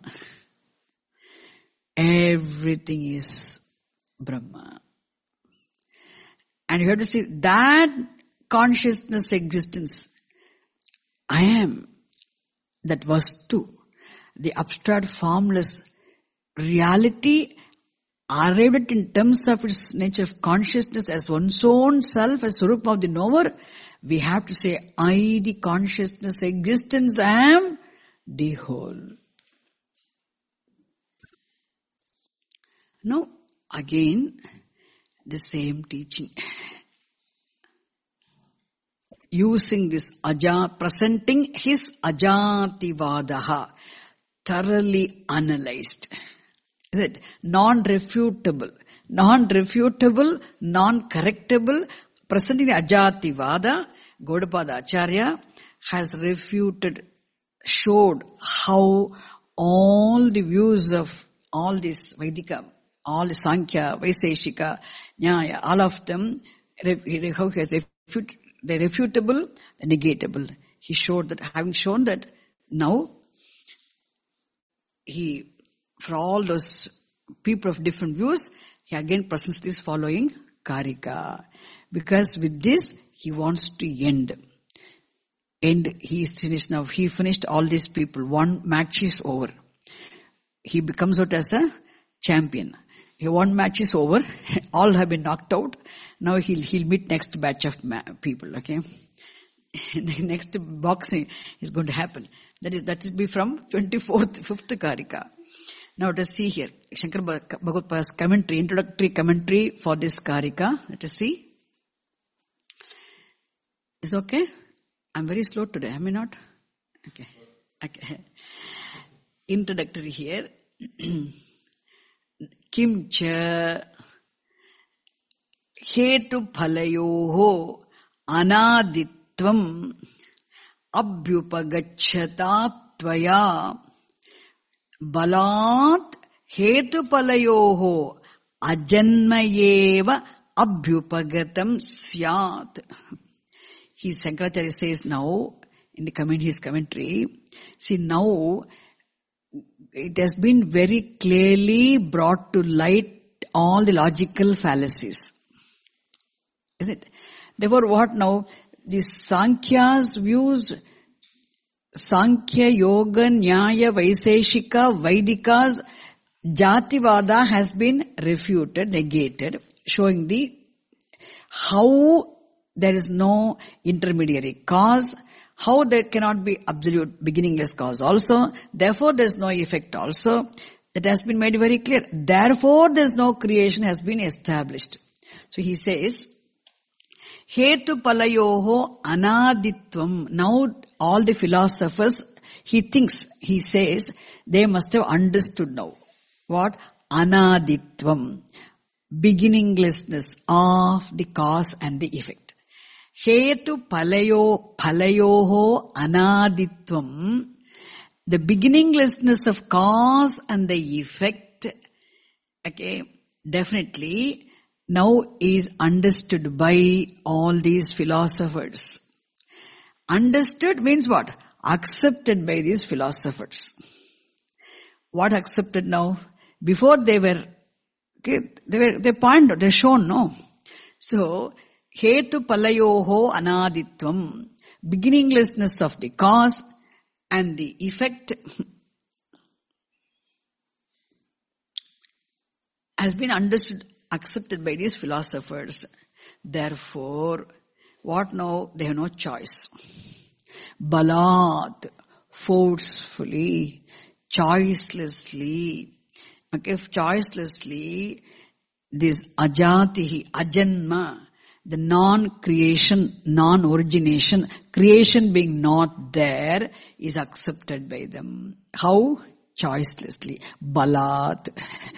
Everything is Brahma. And you have to see that consciousness existence. I am. That vastu. The abstract formless reality arrived at in terms of its nature of consciousness as one's own self, as Swarupa of the knower. We have to say, I, the consciousness, existence, am the whole. Now, again, the same teaching. Using this aja, presenting his ajativadaha, thoroughly analyzed. Is it? Non-refutable. Non-refutable, non-correctable. Presenting the ajativada, Gaudapada Acharya has refuted, showed how all the views of all this Vedika, all the Sankhya, Vaiseshika, Nyaya, all of them, how he has refuted, the refutable, the negatable. He showed that, having shown that, now, he, for all those people of different views, he again presents this following Karika. Because with this, he wants to end. End, he is finished now. He finished all these people. One match is over. He becomes out as a champion. One match is over. All have been knocked out. Now he'll, he'll meet next batch of ma- people, okay? Next boxing is going to happen. That is, that will be from twenty-fourth, fifth Karika. Now let us see here. Shankar Bhagavad-pada's commentary, introductory commentary for this Karika. Let us see. Is it okay? I'm very slow today, am I not? Okay. Okay. Introductory here. Kim cha hetu phalayoho anaditvam abhyupagacchata tvaya balat hetu phalayoho ajanmayeva abhyupagatam syat. He, Shankaracharya says now, in the comment, his commentary, see now, it has been very clearly brought to light all the logical fallacies. Isn't it? Therefore, what now? The Sankhya's views, Sankhya, Yoga, Nyaya, Vaiseshika, Vaidika's Jativada has been refuted, negated, showing the how there is no intermediary cause, how there cannot be absolute beginningless cause also, therefore there is no effect also. That has been made very clear. Therefore there is no creation has been established. So he says, Hetu palayoho anaditvam. Now all the philosophers, he thinks, he says, they must have understood now. What? Anaditvam. Beginninglessness of the cause and the effect. Hetu palayo, palayoho anaditvam. The beginninglessness of cause and the effect, okay, definitely now is understood by all these philosophers. Understood means what? Accepted by these philosophers. What accepted now? Before they were, okay, they were, they pointed, they shown, no? So, hetu palayoho anaditvam, beginninglessness of the cause and the effect has been understood, accepted by these philosophers. Therefore, what now? They have no choice. Balat, forcefully, choicelessly, okay, choicelessly, this ajatihi, ajanma, the non-creation, non-origination, creation being not there, is accepted by them. How? Choicelessly. Balat.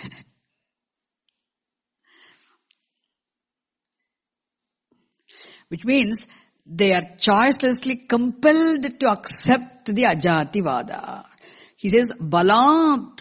Which means they are choicelessly compelled to accept the Ajativada. He says, Balat.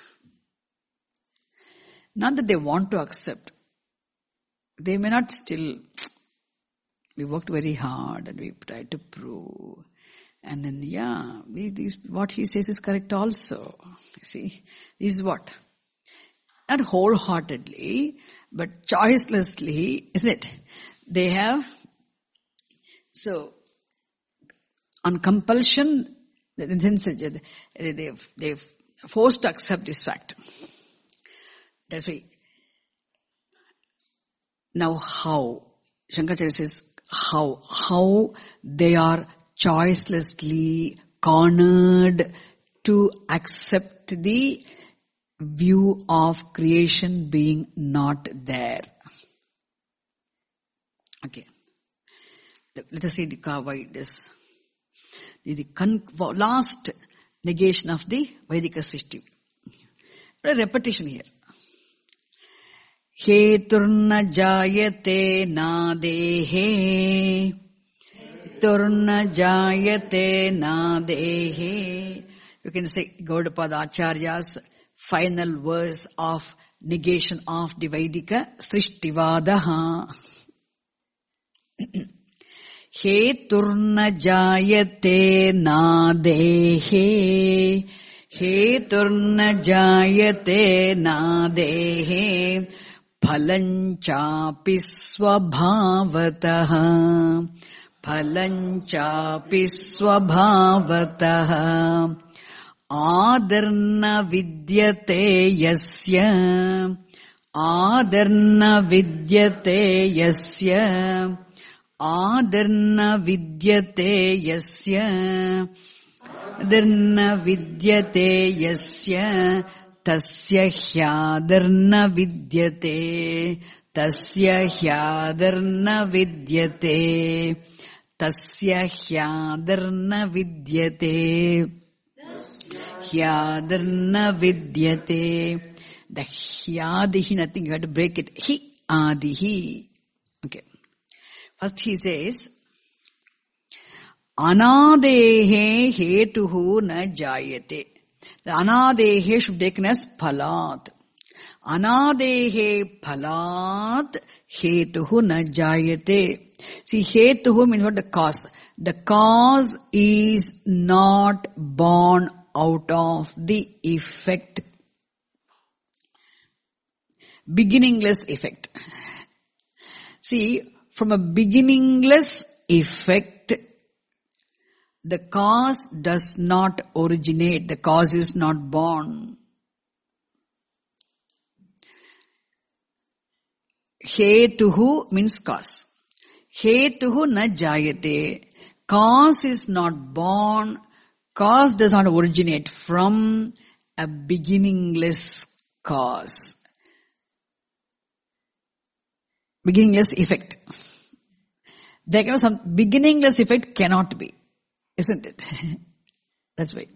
Not that they want to accept. They may not still. We worked very hard and we tried to prove. And then, yeah, we, these, what he says is correct also. You see, this is what? Not wholeheartedly, but choicelessly, isn't it? They have, so, on compulsion, they've, they've forced to accept this fact. That's why. Now how? Shankaracharya says, how? How they are choicelessly cornered to accept the view of creation being not there. Okay. Let us see the why this. The con- last negation of the Vaidika Srishti. A repetition here. Heturna jayate nadehe. Turna jayate nadehe. You can say Gaudapada Acharya's final verse of negation of the Vaidika Srishtivadaha. Heturna jayate nadehe. Heturna jayate nadehe. Phalanchapi swabhavataha. Phalanchapi swabhavataha. Adarna vidyate yasya. Adarna vidyate yasya. Adarna vidyate yasya. Adarna vidyate yasya. Tasya hyadarna vidyate. Tasya hyadarna vidyate. Tasya hyadarna vidyate. Hyadarna vidyate. The hyadihi, nothing, you have to break it. Hi adihi. Okay. First he says, Anadehe hetuhu na jayate. The anadehe should be taken as phalat. Anadehe phalat hetuhu na jayate. See, hetuhu means what? The cause. The cause is not born out of the effect. Beginningless effect. See, from a beginningless effect, the cause does not originate. The cause is not born. Hetuhu means cause. Hetuhu na jayate. Cause is not born. Cause does not originate from a beginningless cause. Beginningless effect. There can be some beginningless effect cannot be. Isn't it? That's why.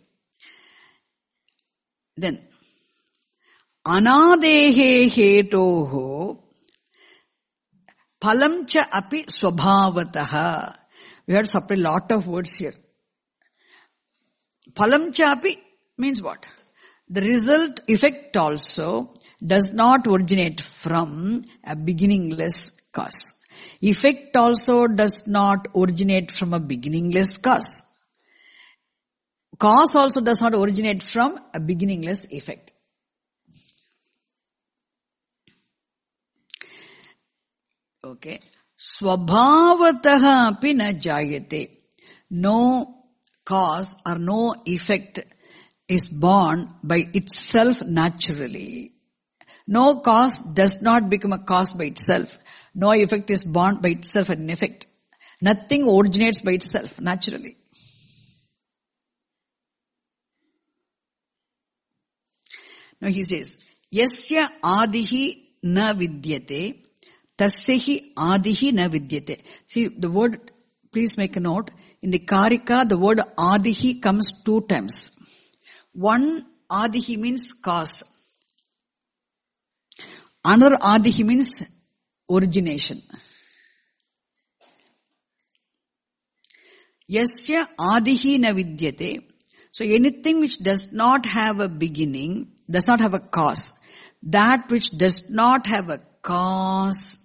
Then, anadehe hetoho phalam cha api swabhavataha. We have to separate a lot of words here. Phalam cha api means what? The result, effect also, does not originate from a beginningless cause. Effect also does not originate from a beginningless cause. Cause also does not originate from a beginningless effect. Okay. Swabhavataha api na jayate. No cause or no effect is born by itself naturally. No cause does not become a cause by itself. No effect is born by itself an effect. Nothing originates by itself naturally. Now he says, Yasya adihi na vidyate, tasyahi adihi na vidyate. See the word, please make a note. In the Karika, the word adihi comes two times. One adihi means cause. Another adihi means origination. Yasya adihi na vidyate. So anything which does not have a beginning, does not have a cause. That which does not have a cause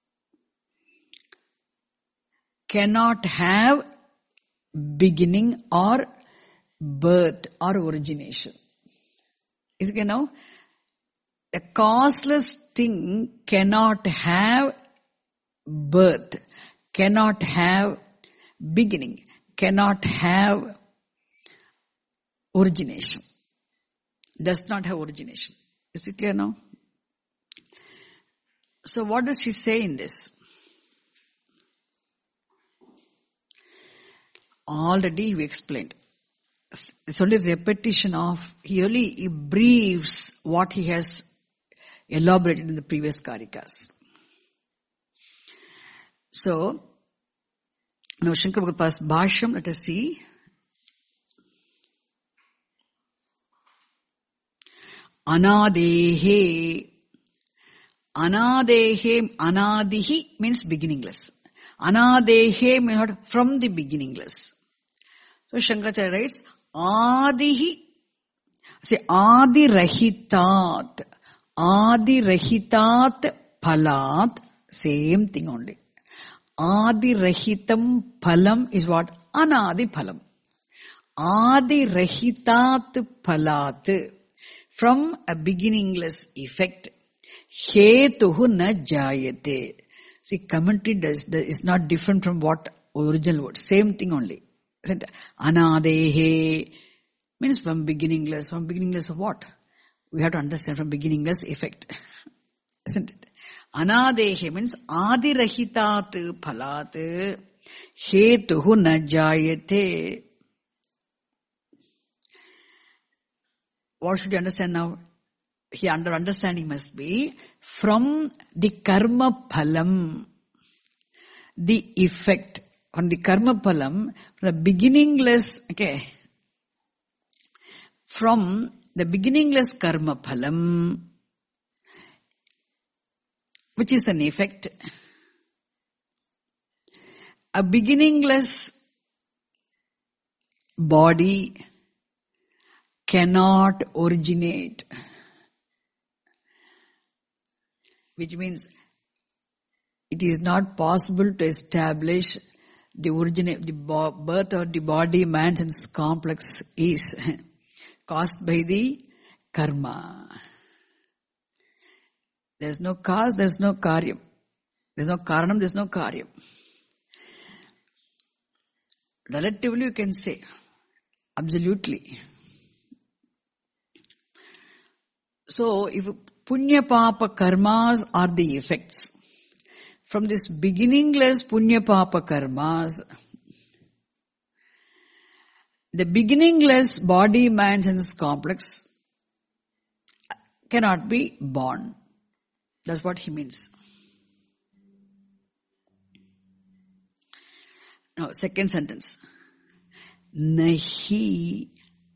cannot have beginning or birth or origination. Is it now? A causeless thing cannot have birth, cannot have beginning, cannot have origination. Does not have origination. Is it clear now? So what does she say in this? Already we explained. It's only repetition of, he only he briefs what he has elaborated in the previous Karikas. So, now Shankara Bhagavata's Bhashyam, let us see. Anadehe. Anadehe, anadihi means beginningless. Anadehe means from the beginningless. So Shankaracharya writes, Adihi, say Adi Rahitat. Adi Rahitat Phalat, same thing only. Adi Rahitam Phalam is what? Anadi Phalam. Adi Rahitat Phalat. From a beginningless effect, hetuhu na jayate. See, commentary does, is not different from what original word. Same thing only. Isn't it? Anadehe means from beginningless. From beginningless of what? We have to understand from beginningless effect. Isn't it? Anadehe means adirahitat phalat hetuhu na jayate. What should you understand now? Here under understanding must be from the karma phalam, the effect, from the karma phalam, from the beginningless, okay, from the beginningless karma phalam, which is an effect, a beginningless body cannot originate. Which means it is not possible to establish the origin, the birth of the body man's complex is caused by the karma. There is no cause, there is no karyam. There is no karanam, there is no karyam. Relatively you can say, absolutely. So, if punya papa karmas are the effects, from this beginningless punya papa karmas, the beginningless body mind sense complex cannot be born. That's what he means. Now, second sentence. Nahi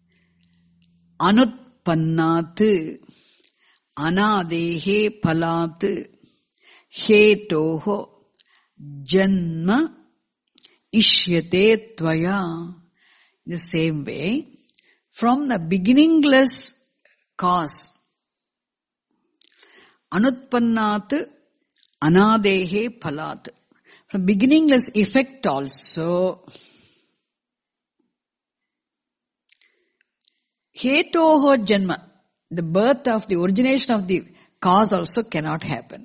anutpannat anadehe phalat hetoho janma ishyate tvaya. In the same way, from the beginningless cause, Anutpannat anadehe phalat. From beginningless effect also. Hetoho janma. The birth of the origination of the cause also cannot happen.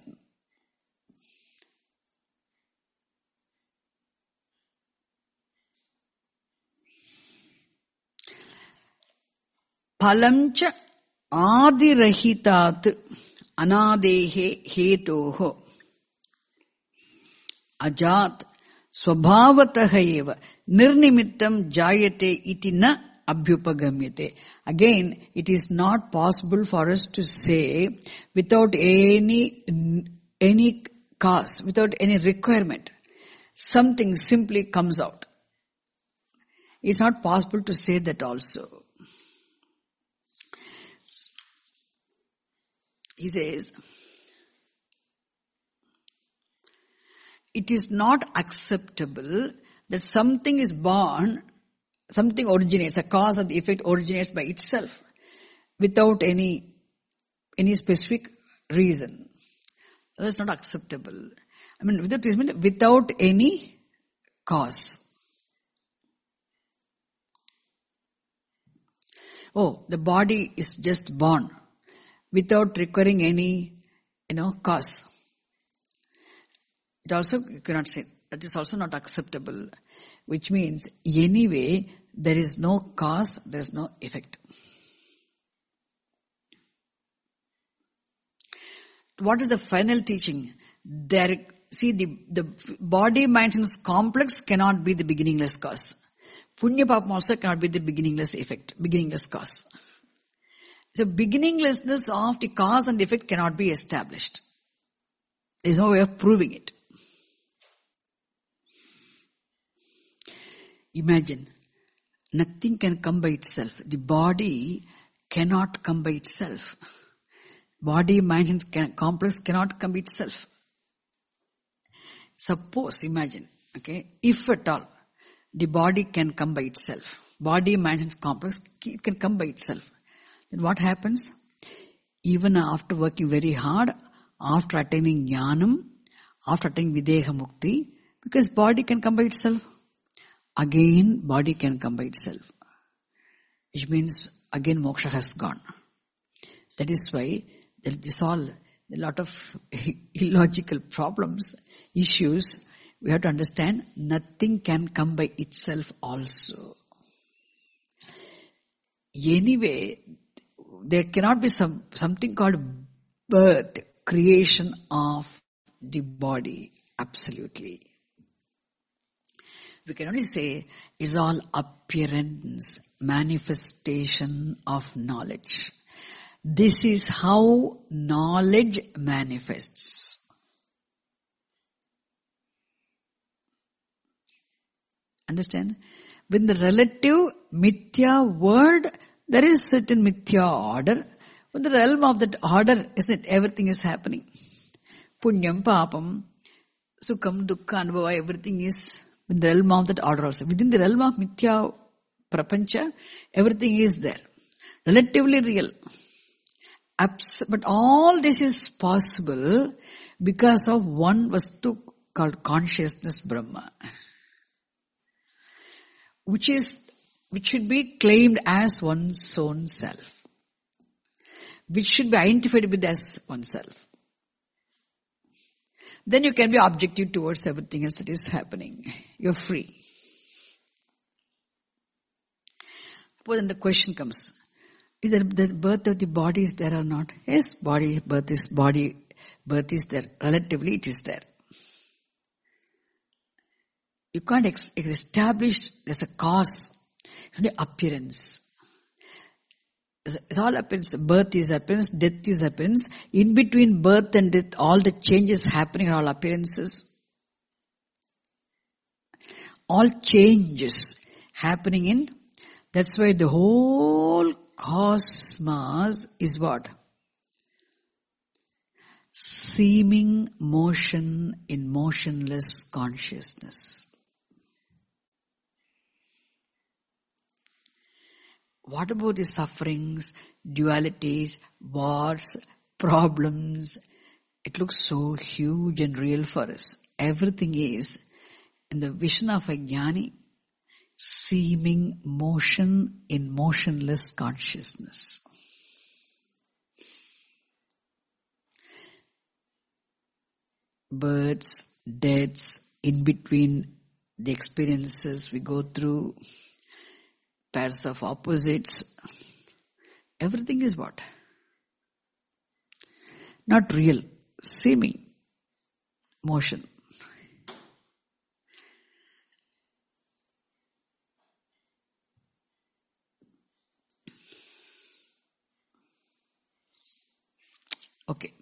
Phalamcha adirahitat anadehe hetoho ajat swabhavataha eva nirnimittam jayate iti na abhyupagamyate. Again, it is not possible for us to say without any any cause, without any requirement, something simply comes out. It's not possible to say that also. He says, it is not acceptable that something is born, something originates, a cause and the effect originates by itself without any any specific reason. That's not acceptable. I mean, without reason, without any cause. Oh, the body is just born without requiring any, you know, cause. It also, you cannot say, that is also not acceptable. Which means, anyway, there is no cause, there is no effect. What is the final teaching? There, see, the, the body, mind, and complex cannot be the beginningless cause. Punya papam also cannot be the beginningless effect, beginningless cause. So beginninglessness of the cause and effect cannot be established. There is no way of proving it. Imagine, nothing can come by itself. The body cannot come by itself. Body, mind, and can, complex cannot come by itself. Suppose, imagine, okay, if at all, the body can come by itself. Body, mind, and complex, it can come by itself. Then what happens? Even after working very hard, after attaining jnanam, after attaining videha mukti, because body can come by itself. Again, body can come by itself. Which means, again moksha has gone. That is why there is all a lot of illogical problems, issues. We have to understand, nothing can come by itself also. Anyway, there cannot be some something called birth, creation of the body. Absolutely. We can only say it's all appearance, manifestation of knowledge. This is how knowledge manifests. Understand? When the relative mithya world, there is certain mithya order. In the realm of that order, isn't it? Everything is happening. Punyam, papam, sukham, dukkha, anubhava, everything is in the realm of that order also. Within the realm of mithya prapancha, everything is there. Relatively real. Abs- but all this is possible because of one vastu called consciousness Brahma. Which is, which should be claimed as one's own self. Which should be identified with as oneself. Then you can be objective towards everything else that is happening. You're free. But then the question comes, is there the birth of the body is there or not? Yes, body, birth is, body, birth is there. Relatively it is there. You can't ex- establish there's a cause, only appearance. It's all appearance. Birth is appearance, death is appearance. In between birth and death, all the changes happening are all appearances. All changes happening in, that's why the whole cosmos is what? Seeming motion in motionless consciousness. What about the sufferings, dualities, wars, problems, It looks so huge and real for us. Everything is, in the vision of a jnani, seeming motion in motionless consciousness. Births, deaths, in between the experiences we go through, pairs of opposites, everything is what? Not real, seeming motion. Okay.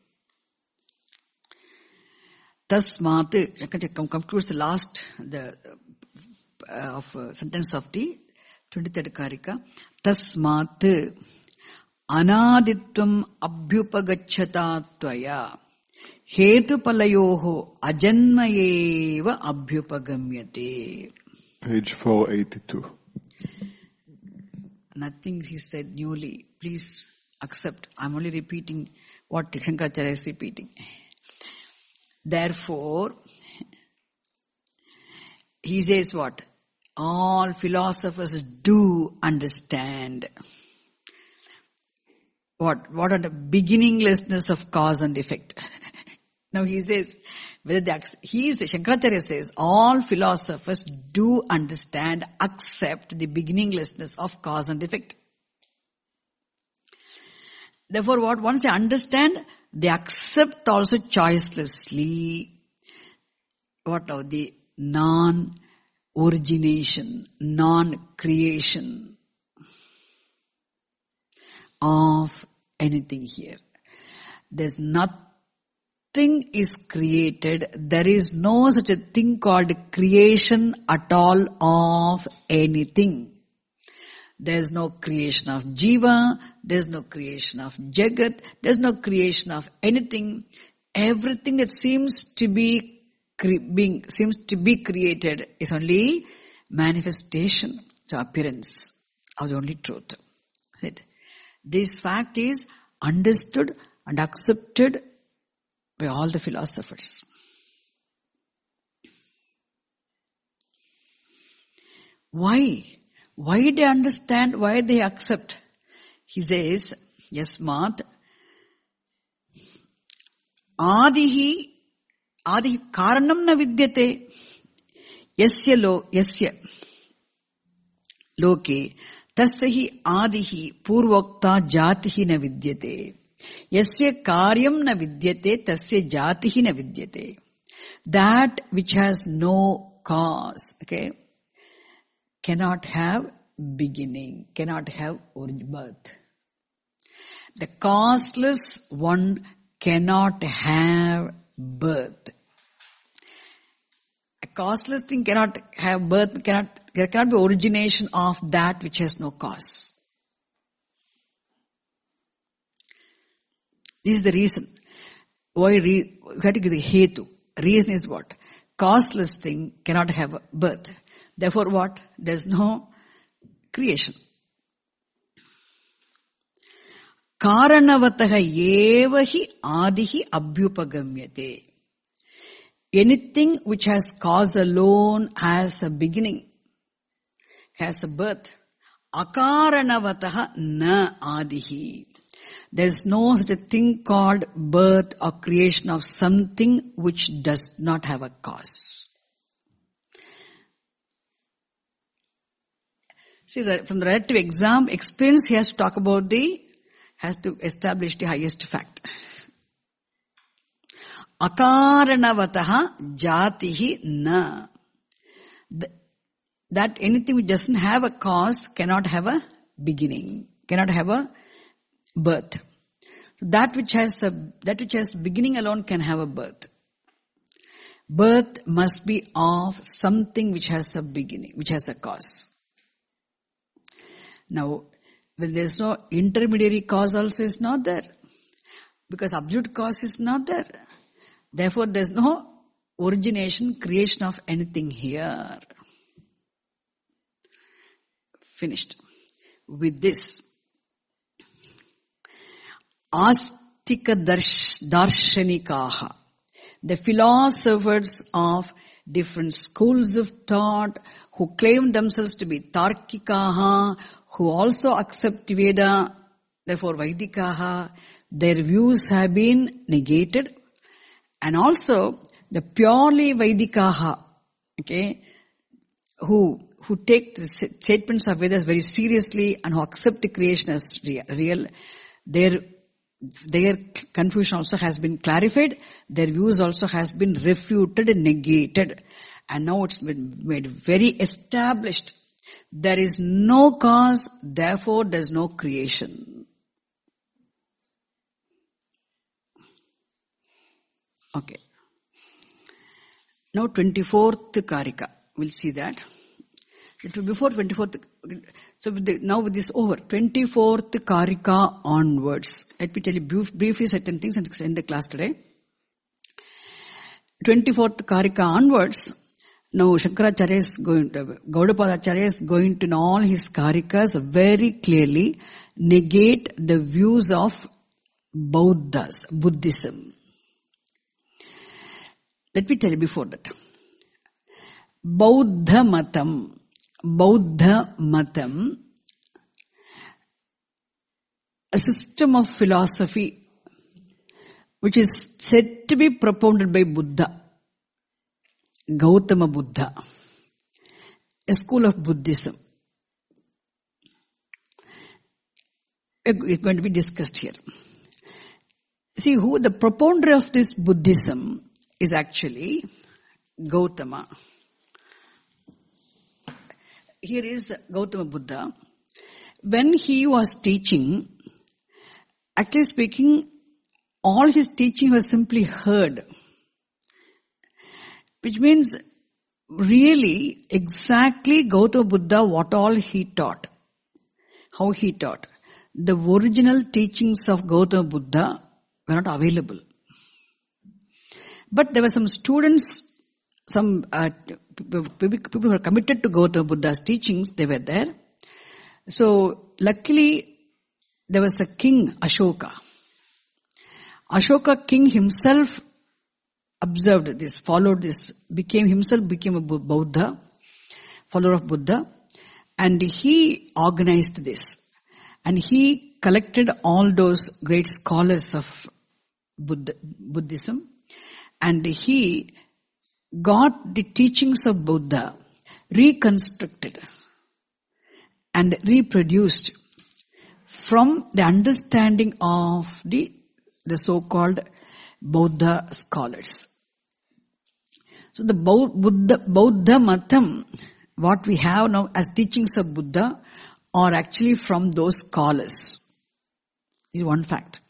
Tasmat concludes the last the uh, of uh, sentence of the twenty-third Karika. Tasmat anaditvam abhyupagacchata tvaya hetupalayoho ajanmayeva abhyupagamyate. Page four eighty-two. Nothing he said newly. Please accept. I'm only repeating what Shankaracharya is repeating. Therefore, he says what? All philosophers do understand what? What are the beginninglessness of cause and effect? Now he says, whether the, he is, Shankaracharya says, all philosophers do understand, accept the beginninglessness of cause and effect. Therefore, what once they understand, they accept also choicelessly what now the non-origination, non-creation of anything here. There's nothing is created. There is no such a thing called creation at all of anything. There's no creation of jiva, there's no creation of jagat, there's no creation of anything. Everything that seems to be cre- being seems to be created is only manifestation, so appearance of the only truth. Right? This fact is understood and accepted by all the philosophers. Why? Why they understand, why they accept? He says, Yasmat, Adihi, Adihi Karanam na vidyate, Yasya lo, Yasya Loke, Tasyahi Adihi Purvokta Jatihi na vidyate, Yasya Karyam na vidyate, Tasya Jatihi na vidyate. That which has no cause, okay, cannot have beginning, cannot have birth. The causeless one cannot have birth. A causeless thing cannot have birth, cannot, there cannot be origination of that which has no cause. This is the reason. Why re, you have to give the hetu. Reason is what? Causeless thing cannot have birth. Therefore what? There's no creation. Karanavataha eva hi adihi abhyupagamyate. Anything which has cause alone has a beginning, has a birth. Akaranavataha na adihi. There's no such a thing called birth or creation of something which does not have a cause. See, from the relative exam experience, he has to talk about the, has to establish the highest fact. Akaranavataha jatihi na. That anything which doesn't have a cause cannot have a beginning, cannot have a birth. That which has a, that which has beginning alone can have a birth. Birth must be of something which has a beginning, which has a cause. Now, when there is no intermediary cause also is not there. Because absolute cause is not there. Therefore, there is no origination, creation of anything here. Finished. With this, as Astika darsh, Darshanikaha, the philosophers of different schools of thought, who claim themselves to be Tarkikaha, who also accept Veda, therefore Vaidikaha, their views have been negated. And also the purely Vaidikaha, okay, who who take the statements of Vedas very seriously and who accept the creation as real, their their confusion also has been clarified, their views also has been refuted and negated. And now it's been made very established. There is no cause, therefore there is no creation. Okay. Now twenty-fourth Karika. We'll see that. Before twenty-fourth, so with the, now with this over, twenty-fourth Karika onwards. Let me tell you brief, briefly certain things and end the class today. twenty-fourth Karika onwards, now Shankaracharya is going to, Gaudapadacharya is going to in all his Karikas very clearly negate the views of Buddhas, Buddhism. Let me tell you before that. Bauddha Matam, Bauddha Matam, a system of philosophy which is said to be propounded by Buddha, Gautama Buddha, a school of Buddhism. It's going to be discussed here. See, who the propounder of this Buddhism is actually Gautama. Here is Gautama Buddha. When he was teaching, actually speaking, all his teaching was simply heard. Which means really exactly Gautama Buddha what all he taught. How he taught. The original teachings of Gautama Buddha were not available. But there were some students, some uh, people who were committed to Gautama Buddha's teachings, they were there. So luckily there was a king, Ashoka. Ashoka king himself observed this, followed this, became himself became a Buddha, follower of Buddha, and he organized this. And he collected all those great scholars of Buddha, Buddhism, and he got the teachings of Buddha reconstructed and reproduced from the understanding of the, the so-called Buddha scholars. So the Buddha, Buddha Matam, what we have now as teachings of Buddha, are actually from those scholars. This is one fact.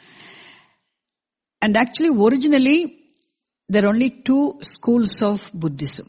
And actually originally there are only two schools of Buddhism.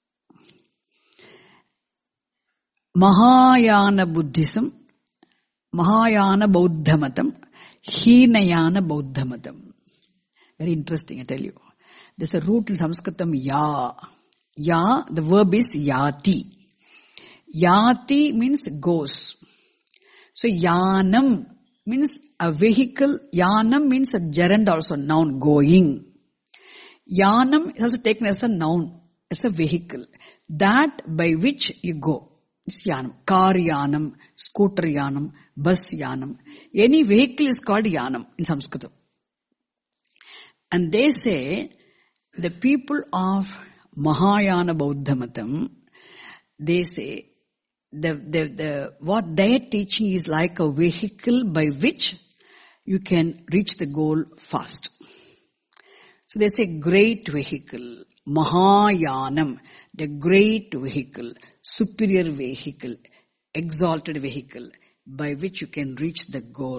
Mahayana Buddhism, Mahayana Bauddhamatam, Hinayana Bauddhamatam. Very interesting, I tell you. There's a root in Sanskritam, ya. Ya, the verb is yati. Yati means goes. So yanam means a vehicle. Yanam means a gerund also, noun, going. Yanam is also taken as a noun, as a vehicle. That by which you go. It's yanam. Car yanam, scooter yanam, bus yanam. Any vehicle is called yanam in Sanskrit. And they say, the people of Mahayana Bauddhamatam, they say, the, the, the, what their teaching is like a vehicle by which you can reach the goal fast. So they say great vehicle, Mahayanam, the great vehicle, superior vehicle, exalted vehicle, by which you can reach the goal.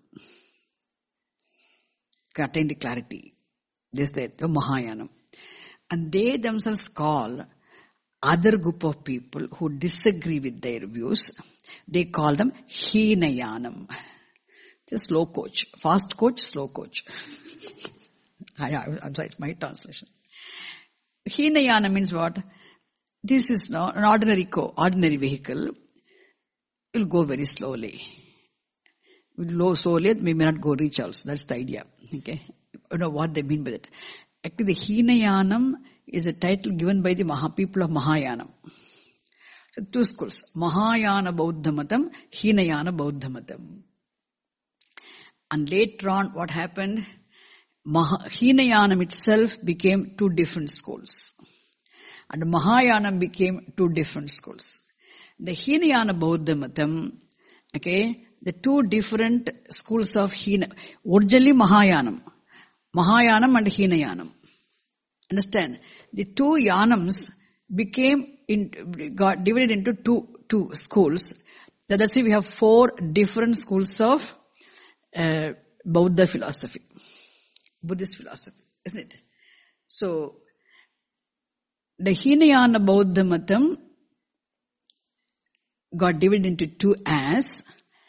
Can attain the clarity. This is the, the Mahayanam. And they themselves call other group of people who disagree with their views, they call them Hinayanam. It's a slow coach. Fast coach, slow coach. I, I'm sorry, it's my translation. Hinayana means what? This is not an ordinary co, ordinary vehicle. It will go very slowly. low so late, we may not go reach also. That's the idea. Okay. You know what they mean by that. Actually, the Hinayanam is a title given by the Maha people of Mahayanam. So two schools. Mahayana Bauddha Matam, Hinayana Bauddha Matam. And later on, what happened? Maha, Hinayanam itself became two different schools. And Mahayanam became two different schools. The Hinayana Bauddha Matam, okay, the two different schools of Hina, originally Mahayanam. Mahayanam and Hinayanam. Understand? The two Yanams became, in, got divided into two, two schools. That's why we have four different schools of uh, Buddha philosophy. Buddhist philosophy, isn't it? So, the Hinayana Bauddha Matam got divided into two as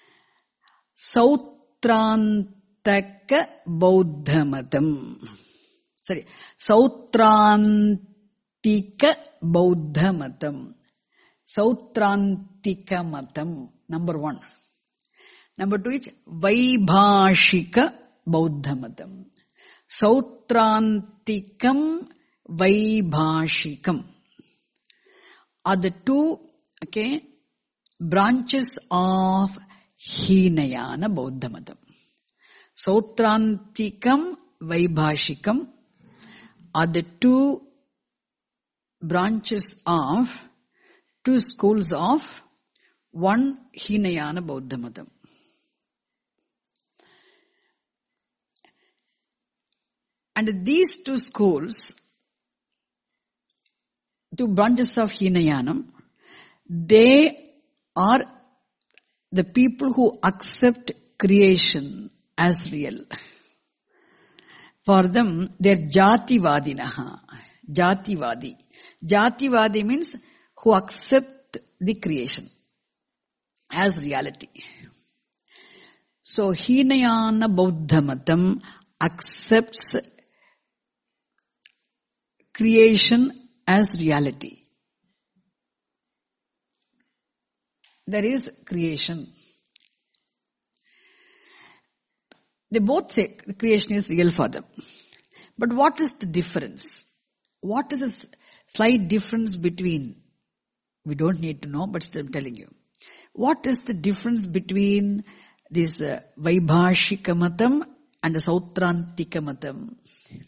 Sautrantaka Bauddha Matam. Sorry, Sautrantika Bauddha Matam. Sautrantika Matam, number one. Number two is Vaibhashika Bauddha Matam. Sautrantikam Vaibhashikam are the two, okay, branches of Hinayana Bauddha Matam. Sautrantikam Vaibhashikam are the two branches of two schools of one Hinayana Bauddha Matam. And these two schools, two branches of Hinayanam, they are the people who accept creation as real. For them, they are Jativadinaha. Jativadi. Jativadi means who accept the creation as reality. So, Hinayana Bauddha Matam accepts creation as reality. There is creation. They both say creation is real for them. But what is the difference? What is the slight difference between, we don't need to know, but still I'm telling you. What is the difference between this uh, Vaibhashika Matam and the Sautrantika Matam?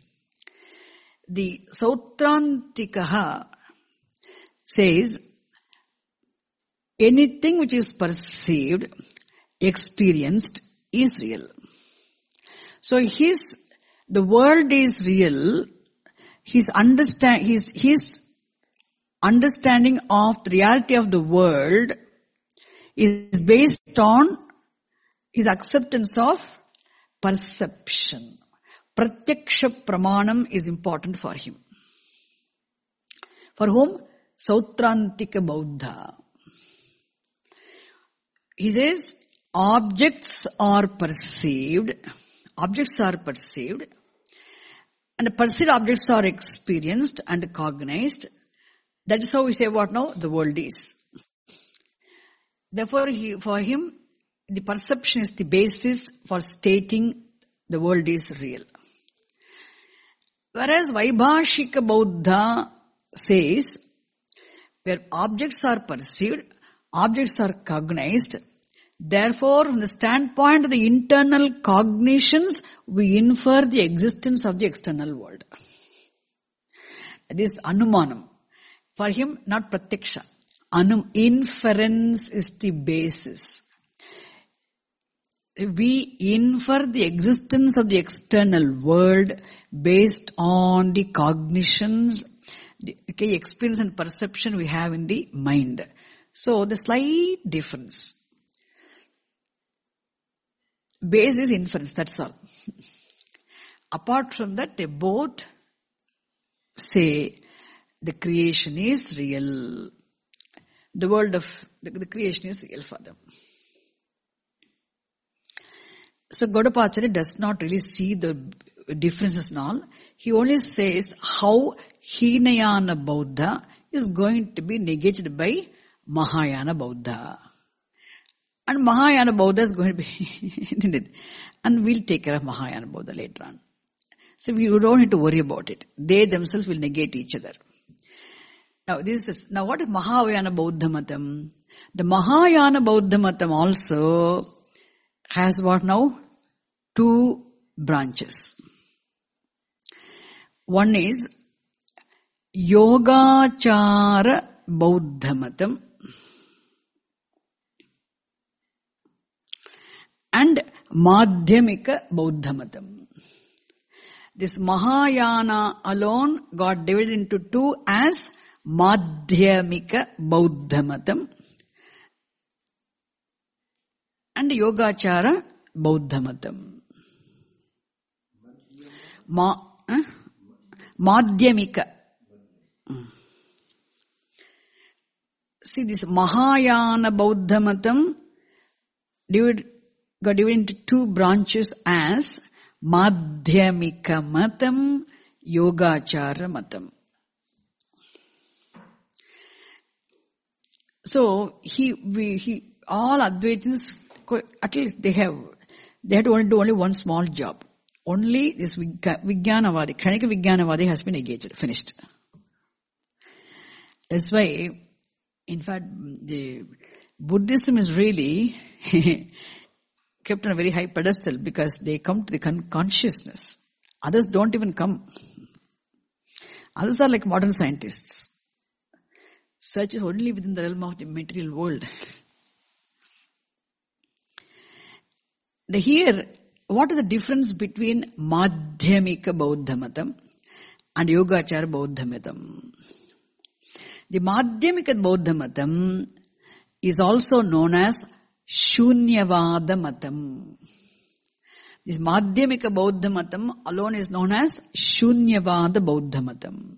The Sautrantikaha says, anything which is perceived, experienced, is real. So his, the world is real, his understand, his, his understanding of the reality of the world is based on his acceptance of perception. Pratyaksha pramanam is important for him. For whom? Sautrantika Bauddha. He says, objects are perceived, objects are perceived, and the perceived objects are experienced and cognized. That is how we say what now? The world is. Therefore, he, for him, the perception is the basis for stating the world is real. Whereas Vaibhashika Bauddha says, where objects are perceived, objects are cognized, therefore, from the standpoint of the internal cognitions, we infer the existence of the external world. That is Anumanam. For him, not Pratyaksha. Anum, inference is the basis. We infer the existence of the external world based on the cognitions, the okay, experience and perception we have in the mind. So, the slight difference. Base is inference, that's all. Apart from that, they both say the creation is real. The world of the, the creation is real for them. So Gaudapacharya does not really see the differences and all. He only says how Hinayana Bauddha is going to be negated by Mahayana Bauddha. And Mahayana Bauddha is going to be in it. And we'll take care of Mahayana Bauddha later on. So we don't need to worry about it. They themselves will negate each other. Now this is, now what is Mahayana Bauddha Matam? The Mahayana Bauddha Matam also has what now? Two branches. One is Yogachara Bauddha Matam and Madhyamika Bauddha Matam. This Mahayana alone got divided into two as Madhyamika Bauddha Matam and Yogachara Bauddha Matam. Ma, eh? Madhyamika. See, this Mahayana Bauddha Matam divided, got divided into two branches as Madhyamika Matam, Yogachara Matam. So, he, we, he, all Advaitins, at least they have, they had to only do only one small job. Only this Vijnanavadi, Khanika Vijnanavadi has been negated, finished. That's why, in fact, the Buddhism is really kept on a very high pedestal because they come to the con- consciousness. Others don't even come. Others are like modern scientists. Search is only within the realm of the material world. The here, what is the difference between Madhyamika Bauddha Matam and Yogachara Bauddha Matam? The Madhyamika Bauddha Matam is also known as Shunyavada Matam. This Madhyamika Bauddha Matam alone is known as Shunyavada Bauddha Matam.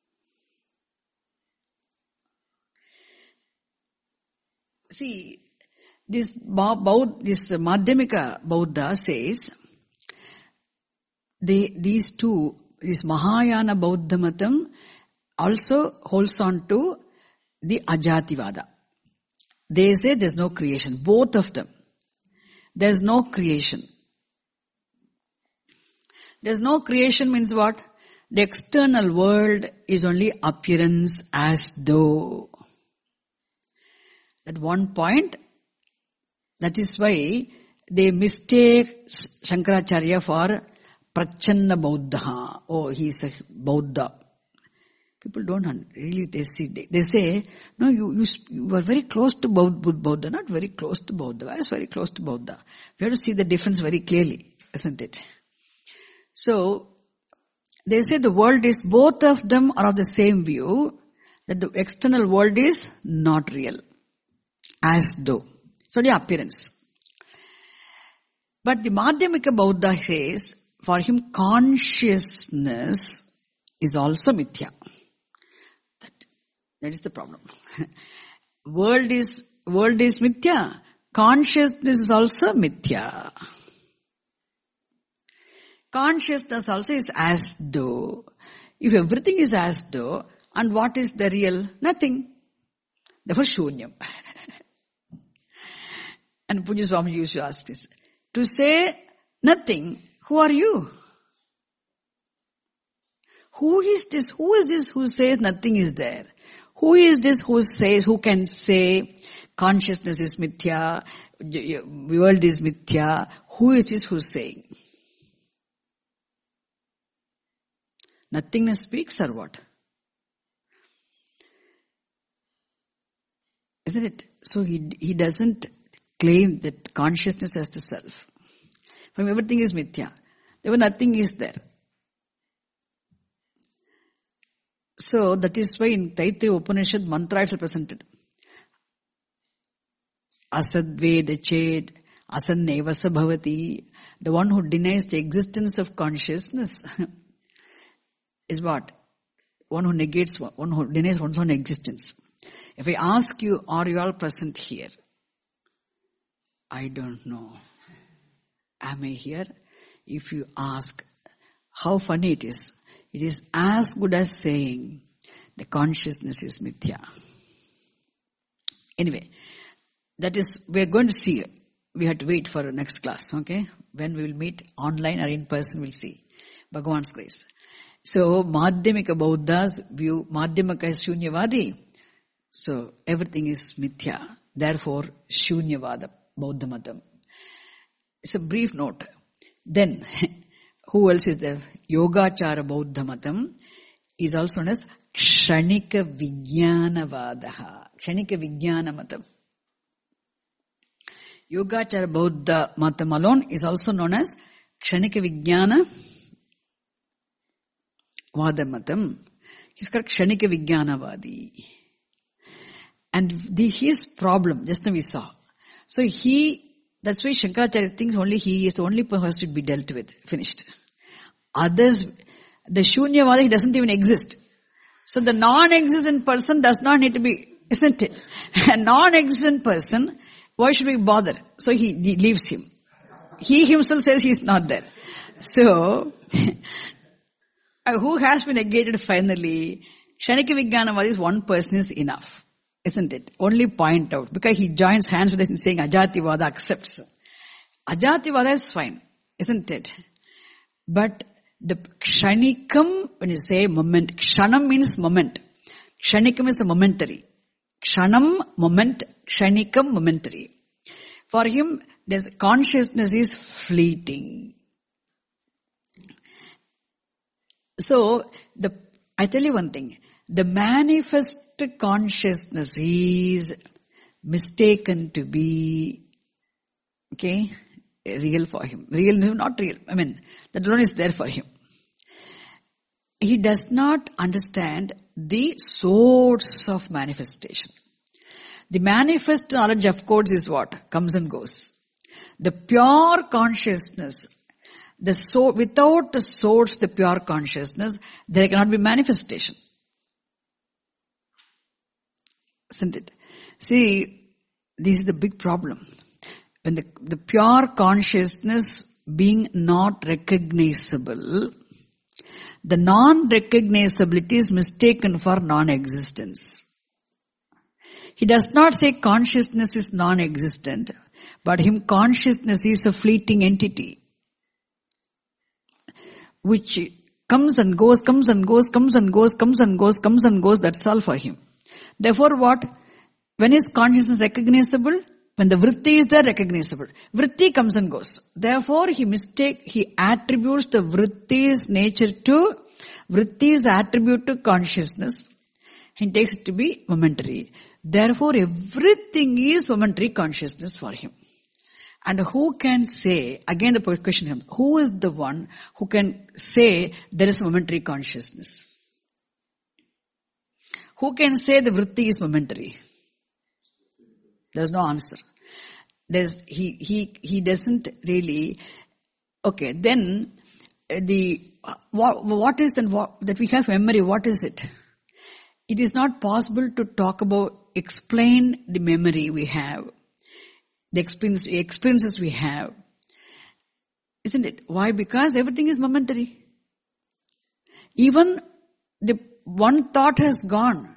See, this Bauddha, this Madhyamika Bauddha says, they, these two, this Mahayana Bauddha Matam also holds on to the Ajativada. They say there's no creation. Both of them. There's no creation. There's no creation means what? The external world is only appearance as though. At one point, that is why they mistake Shankaracharya for Prachanna Bauddha. Oh, he is a Bauddha. People don't really, they see, they, they say, no, you, you, you are very close to Buddha, not very close to Buddha. Why is very close to Buddha? We have to see the difference very clearly, isn't it? So, they say the world is, both of them are of the same view, that the external world is not real. As though. It's only appearance. But the Madhyamika Bauddha says, for him consciousness is also mithya. That, that is the problem. World is, world is mithya. Consciousness is also mithya. Consciousness also is as though. If everything is as though, and what is the real? Nothing. Therefore, shunyam. And Punya Swami used to ask this. To say nothing, who are you? Who is this? Who is this who says nothing is there? Who is this who says, who can say consciousness is mithya, world is mithya? Who is this who is saying? Nothingness speaks or what? Isn't it? So he he doesn't claim that consciousness as the self. From everything is mithya. Therefore nothing is there. So that is why in Taittiriya Upanishad mantra is presented. Asadveda ched, asanneva sabhavati. The one who denies the existence of consciousness is what? One who negates, one who denies one's own existence. If I ask you, are you all present here? I don't know. Am I here? If you ask, how funny it is. It is as good as saying the consciousness is mithya. Anyway, that is, we are going to see. We have to wait for the next class, okay? When we will meet online or in person, we'll see. Bhagavan's grace. So, Madhyamika Bauddha's view, Madhyamika is Shunyavadi. So, everything is mithya. Therefore, Shunyavada, Bauddha Matam. It's a brief note. Then, who else is there? Yogachara Bauddha Matam is also known as Kshanika Vijnanavadaha. Kshanika Vijnana Matam. Yogachara Bauddha Matam alone is also known as Kshanika Vijnana Vada Matam. He's called Kshanika Vijnanavadi. And the, his problem, just now we saw. So he, that's why Shankaracharya thinks only he is the only person to be dealt with. Finished. Others, the Shunyavada, he doesn't even exist. So the non-existent person does not need to be, isn't it? A non-existent person, why should we bother? So he, he leaves him. He himself says he is not there. So, who has been negated finally? Kshanika Vijnanavada is one person is enough. Isn't it? Only point out. Because he joins hands with us in saying Ajativada accepts. Ajativada is fine. Isn't it? But the Kshanikam, when you say moment, Kshanam means moment. Kshanikam is a momentary. Kshanam, moment, Kshanikam, momentary. For him, this consciousness is fleeting. So, the I tell you one thing. The manifest consciousness is mistaken to be, okay, real for him. Real, not real. I mean, that alone is there for him. He does not understand the source of manifestation. The manifest knowledge, of course, is what? Comes and goes. The pure consciousness, the so, without the source, the pure consciousness, there cannot be manifestation. Isn't it? See, this is the big problem. When the, the pure consciousness being not recognizable, the non-recognizability is mistaken for non-existence. He does not say consciousness is non-existent, but him consciousness is a fleeting entity, which comes and goes, comes and goes, comes and goes, comes and goes, comes and goes, that's all for him. Therefore what? When is consciousness recognizable? When the vritti is there, recognizable. Vritti comes and goes. Therefore he mistake, he attributes the vritti's nature to, vritti's attribute to consciousness. He takes it to be momentary. Therefore everything is momentary consciousness for him. And who can say, again the question comes, who is the one who can say there is momentary consciousness? Who can say the vritti is momentary? There's no answer. There's, he, he, he doesn't really, okay, then the, what, what is then what, that we have memory, what is it? It is not possible to talk about, explain the memory we have, the experience, experiences we have. Isn't it? Why? Because everything is momentary. Even the one thought has gone.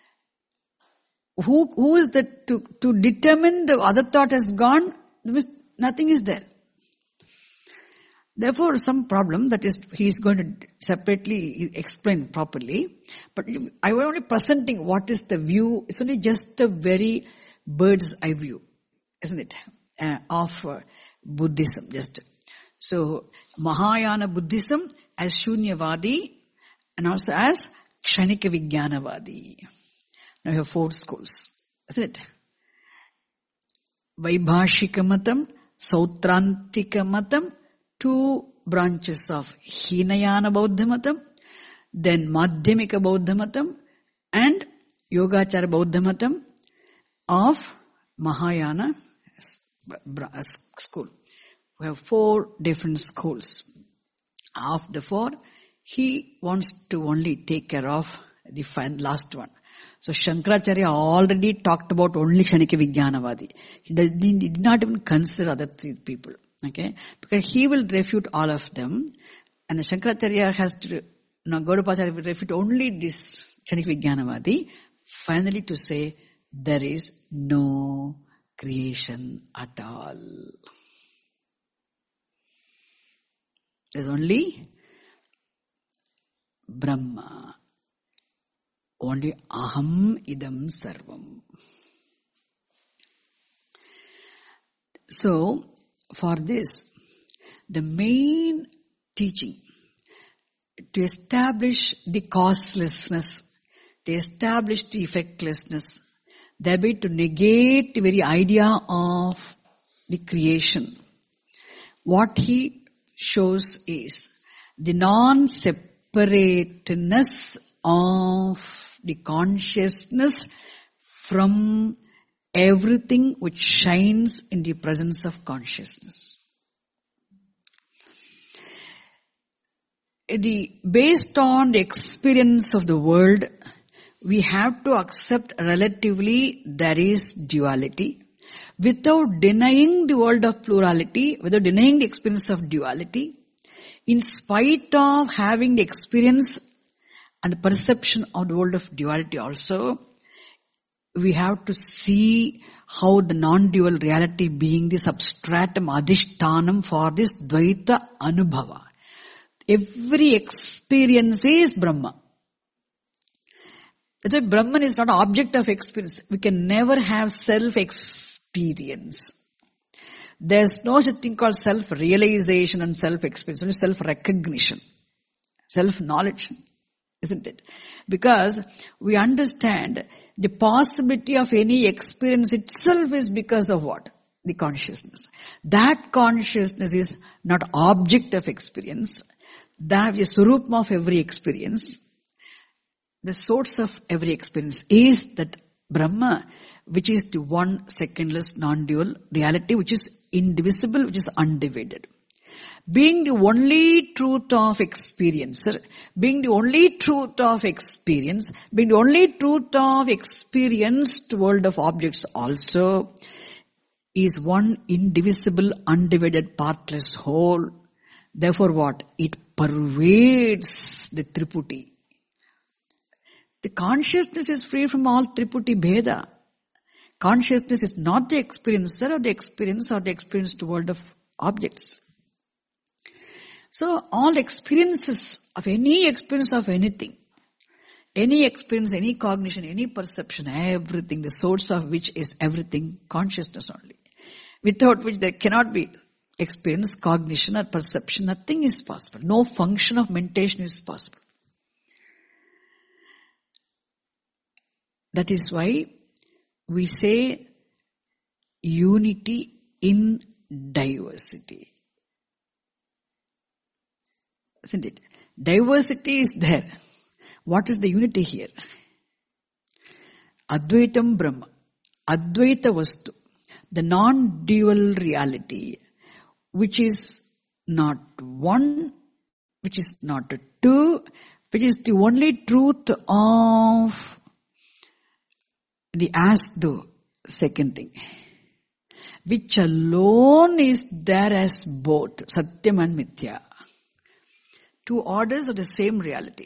Who, who is that to, to determine the other thought has gone? Nothing is there. Therefore, some problem that is, he is going to separately explain properly. But I was only presenting what is the view. It's only just a very bird's eye view, isn't it? Uh, of uh, Buddhism, just. So, Mahayana Buddhism as Shunyavadi and also as Kshanika Vijnanavadi. Now you have four schools, isn't it? Vaibhashika Matam, Sautrantika Matam, two branches of Hinayana Bauddha Matam, then Madhyamika Bauddha Matam, and Yogachara Bauddha Matam of Mahayana school. We have four different schools. Of the four, he wants to only take care of the last one. So Shankaracharya already talked about only Kshanika Vijnanavadi. He, does, he did not even consider other three people. Okay? Because he will refute all of them. And Shankaracharya has to, now Gaudapacharya will refute only this Kshanika Vijnanavadi. Finally to say, there is no creation at all. There's only Brahma. Only Aham Idam Sarvam. So, for this, the main teaching to establish the causelessness, to establish the effectlessness, thereby to negate the very idea of the creation, what he shows is the non-separateness of the consciousness from everything which shines in the presence of consciousness. The, based on the experience of the world, we have to accept relatively there is duality. Without denying the world of plurality, without denying the experience of duality, in spite of having the experience and perception of the world of duality also, we have to see how the non-dual reality being the substratum adhishtanam for this dvaita anubhava. Every experience is Brahma. That's why Brahman is not an object of experience. We can never have self-experience. There's no such thing called self-realization and self-experience, only self-recognition, self-knowledge, isn't it? Because we understand the possibility of any experience itself is because of what? The consciousness. That consciousness is not object of experience. That is the swarup of every experience. The source of every experience is that Brahma, which is the one secondless non-dual reality, which is indivisible, which is undivided. Being the only truth of experiencer, being the only truth of experience, being the only truth of experienced world of objects also, is one indivisible, undivided, partless whole. Therefore what? It pervades the Triputi. The consciousness is free from all Triputi Bheda. Consciousness is not the experiencer or the experience or the experienced world of objects. So all experiences of any experience of anything, any experience, any cognition, any perception, everything, the source of which is everything, consciousness only. Without which there cannot be experience, cognition or perception, nothing is possible. No function of mentation is possible. That is why we say unity in diversity. Isn't it? Diversity is there. What is the unity here? Advaitam Brahma. Advaita Vastu. The non-dual reality, which is not one, which is not a two, which is the only truth of the as though, second thing, which alone is there as both Satyam and Mithya. Two orders of the same reality.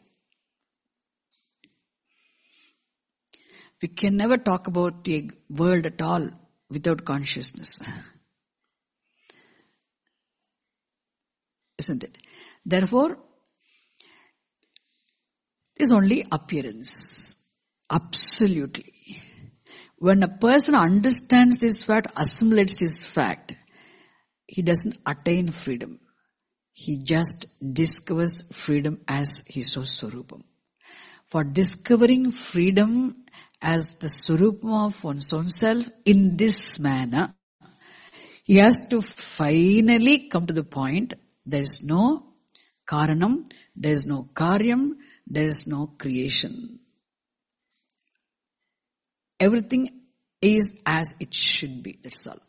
We can never talk about the world at all without consciousness. Isn't it? Therefore, is only appearance. Absolutely. When a person understands this fact, assimilates this fact, he doesn't attain freedom. He just discovers freedom as his swarupam. For discovering freedom as the swarupam of one's own self in this manner, he has to finally come to the point, there is no karanam, there is no karyam, there is no creation. Everything is as it should be, that's all.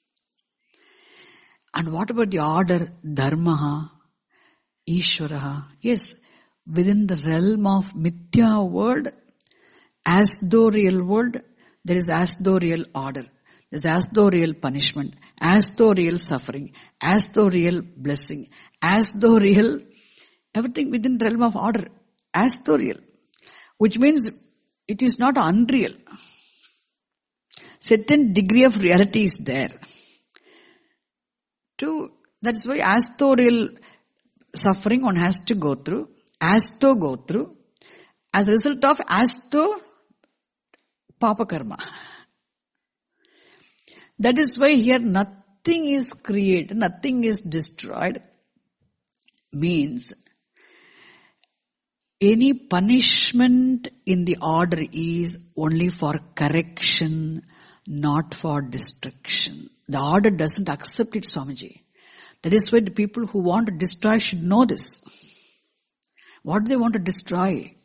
And what about the order, dharmaha, ishvaraha? Yes, within the realm of mithya world, as though real world, there is as though real order. There is as though real punishment, as though real suffering, as though real blessing, as though real, everything within the realm of order, as though real. Which means it is not unreal. Certain degree of reality is there. Two, that's why as though real suffering one has to go through, as though go through, as a result of as though papa karma. That is why here nothing is created, nothing is destroyed, means any punishment in the order is only for correction, not for destruction. The order doesn't accept it, Swamiji. That is why the people who want to destroy should know this. What do they want to destroy?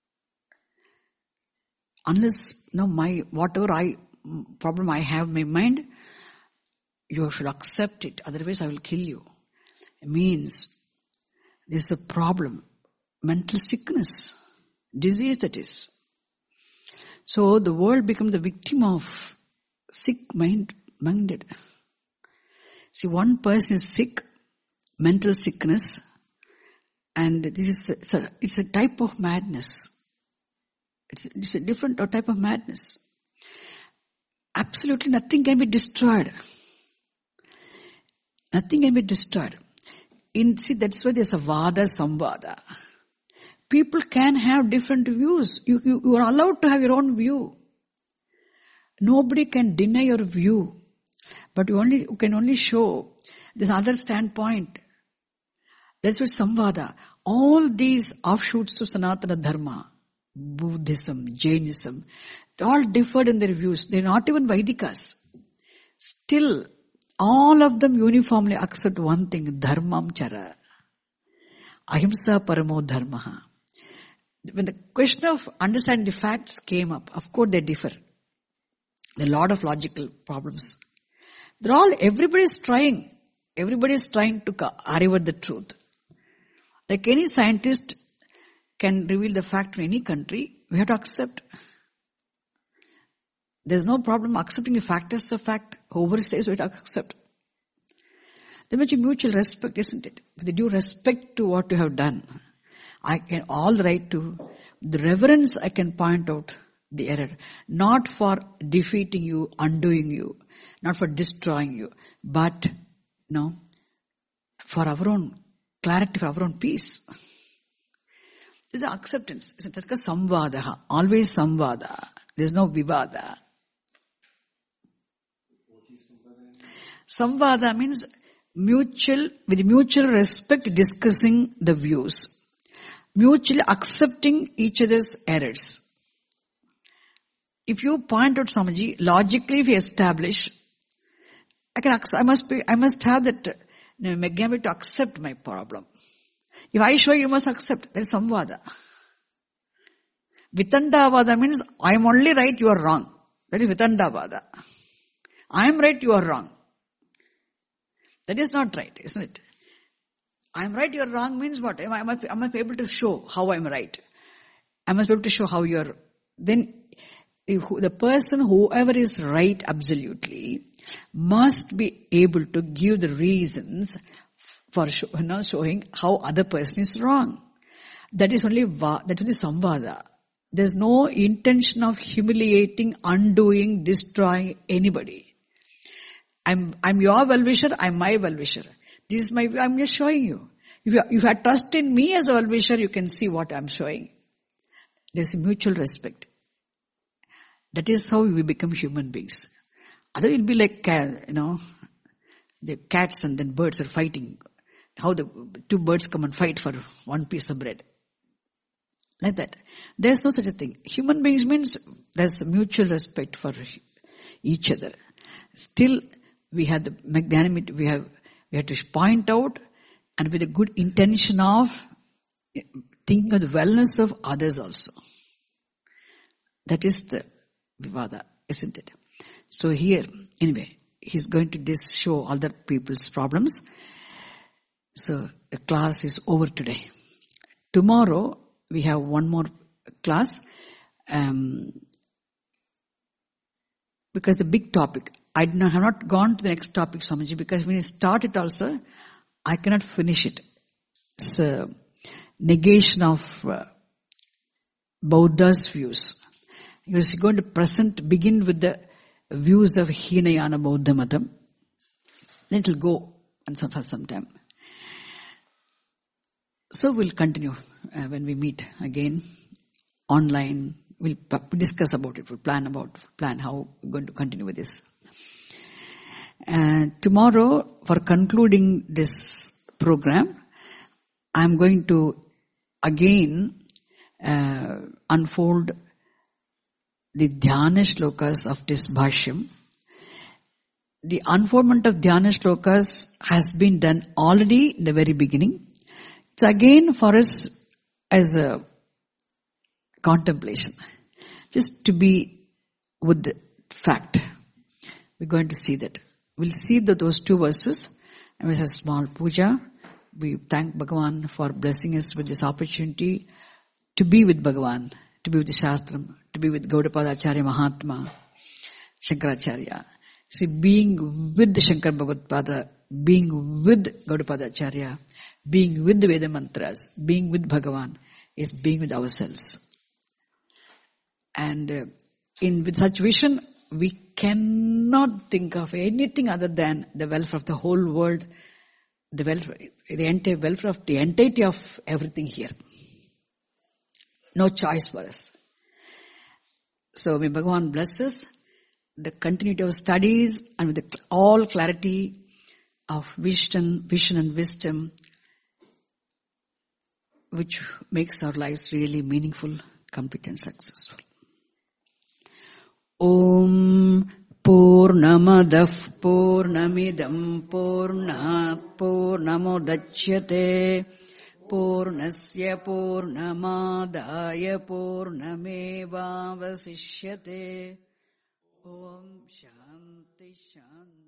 Unless, you know, my, whatever I, problem I have in my mind, you should accept it. Otherwise I will kill you. It means there's a problem. Mental sickness. Disease that is. So the world becomes the victim of sick mind, minded. See, one person is sick, mental sickness, and this is a, it's, a, it's a type of madness. It's, it's a different type of madness. Absolutely nothing can be destroyed. Nothing can be destroyed. In, see, that's why there's a vada, samvada. People can have different views. You, you, you are allowed to have your own view. Nobody can deny your view. But you only you can only show this other standpoint. That's what samvada. All these offshoots of Sanatana Dharma, Buddhism, Jainism, they all differed in their views. They're not even Vedikas. Still, all of them uniformly accept one thing, dharmam chara. Ahimsa paramo dharmaha. When the question of understanding the facts came up, of course they differ. There are a lot of logical problems. They're all, everybody is trying. Everybody is trying to arrive at the truth. Like any scientist can reveal the fact in any country, we have to accept. There's no problem accepting a fact as a fact. Whoever says we have to accept. There must be mutual respect, isn't it? With the due respect to what you have done, I can all the right to the reverence. I can point out the error, not for defeating you, undoing you, not for destroying you, but no, for our own clarity, for our own peace. This is acceptance. That's called samvada. Always samvada. There's no vivada. Samvada means mutual, with mutual respect discussing the views. Mutually accepting each other's errors. If you point out Swamiji, logically if you establish, I can, I must be, I must have that you know, magnanimity to accept my problem. If I show you, you must accept. There is samvada. Vitandavada means I am only right, you are wrong. That is Vitandavada. I am right, you are wrong. That is not right, isn't it? I am right, you are wrong means what? I must, I must be able to show how I am right. I must be able to show how you are. Then if the person, whoever is right absolutely, must be able to give the reasons for show, you know, showing how other person is wrong. That is only va, that is only samvada. There is no intention of humiliating, undoing, destroying anybody. I'm I'm your well-wisher, I'm my well-wisher. This is my, I'm just showing you. If you, if you have trust in me as a well-wisher, you can see what I'm showing. There's a mutual respect. That is how we become human beings. Otherwise it will be like, you know, the cats and then birds are fighting. How the two birds come and fight for one piece of bread. Like that. There's no such a thing. Human beings means there's mutual respect for each other. Still, we have the magnanimity, we have, we have to point out and with a good intention of thinking of the wellness of others also. That is the vivada, isn't it? So here, anyway, he's going to dis- show other people's problems. So the class is over today. Tomorrow we have one more class. Um, because the big topic, I have not gone to the next topic, Swamiji, because when I start it also, I cannot finish it. It's a negation of uh, Buddha's views. Because you're going to present, begin with the views of Hinayana Bauddha Matam. Then it will go and so for some time. So we'll continue uh, when we meet again online. We'll p- discuss about it. We'll plan about plan how we're going to continue with this. And tomorrow, for concluding this program, I'm going to again uh, unfold the Dhyana shlokas of this Bhashyam. The unfoldment of Dhyana shlokas has been done already in the very beginning. It's again for us as a contemplation, just to be with the fact. We're going to see that. We'll see the, those two verses, and with a small puja. We thank Bhagavan for blessing us with this opportunity to be with Bhagavan, to be with the Shastram, to be with Gaudapada Acharya Mahatma, Shankaracharya. See, being with the Shankar Bhagavad-pada, being with Gaudapada Acharya, being with the Veda mantras, being with Bhagavan, is being with ourselves. And uh, in with such vision, we cannot think of anything other than the welfare of the whole world, the welfare, the entire welfare of the entirety of everything here. No choice for us. So may Bhagavan bless us, the continuity of studies, and with the, all clarity of vision, vision and wisdom, which makes our lives really meaningful, complete and successful. Om Purnamadah Purnamidam Purnat Purnamodachyate Purnasya Purnamadaya Purnamevavasishyate. Om Shanti Shanti.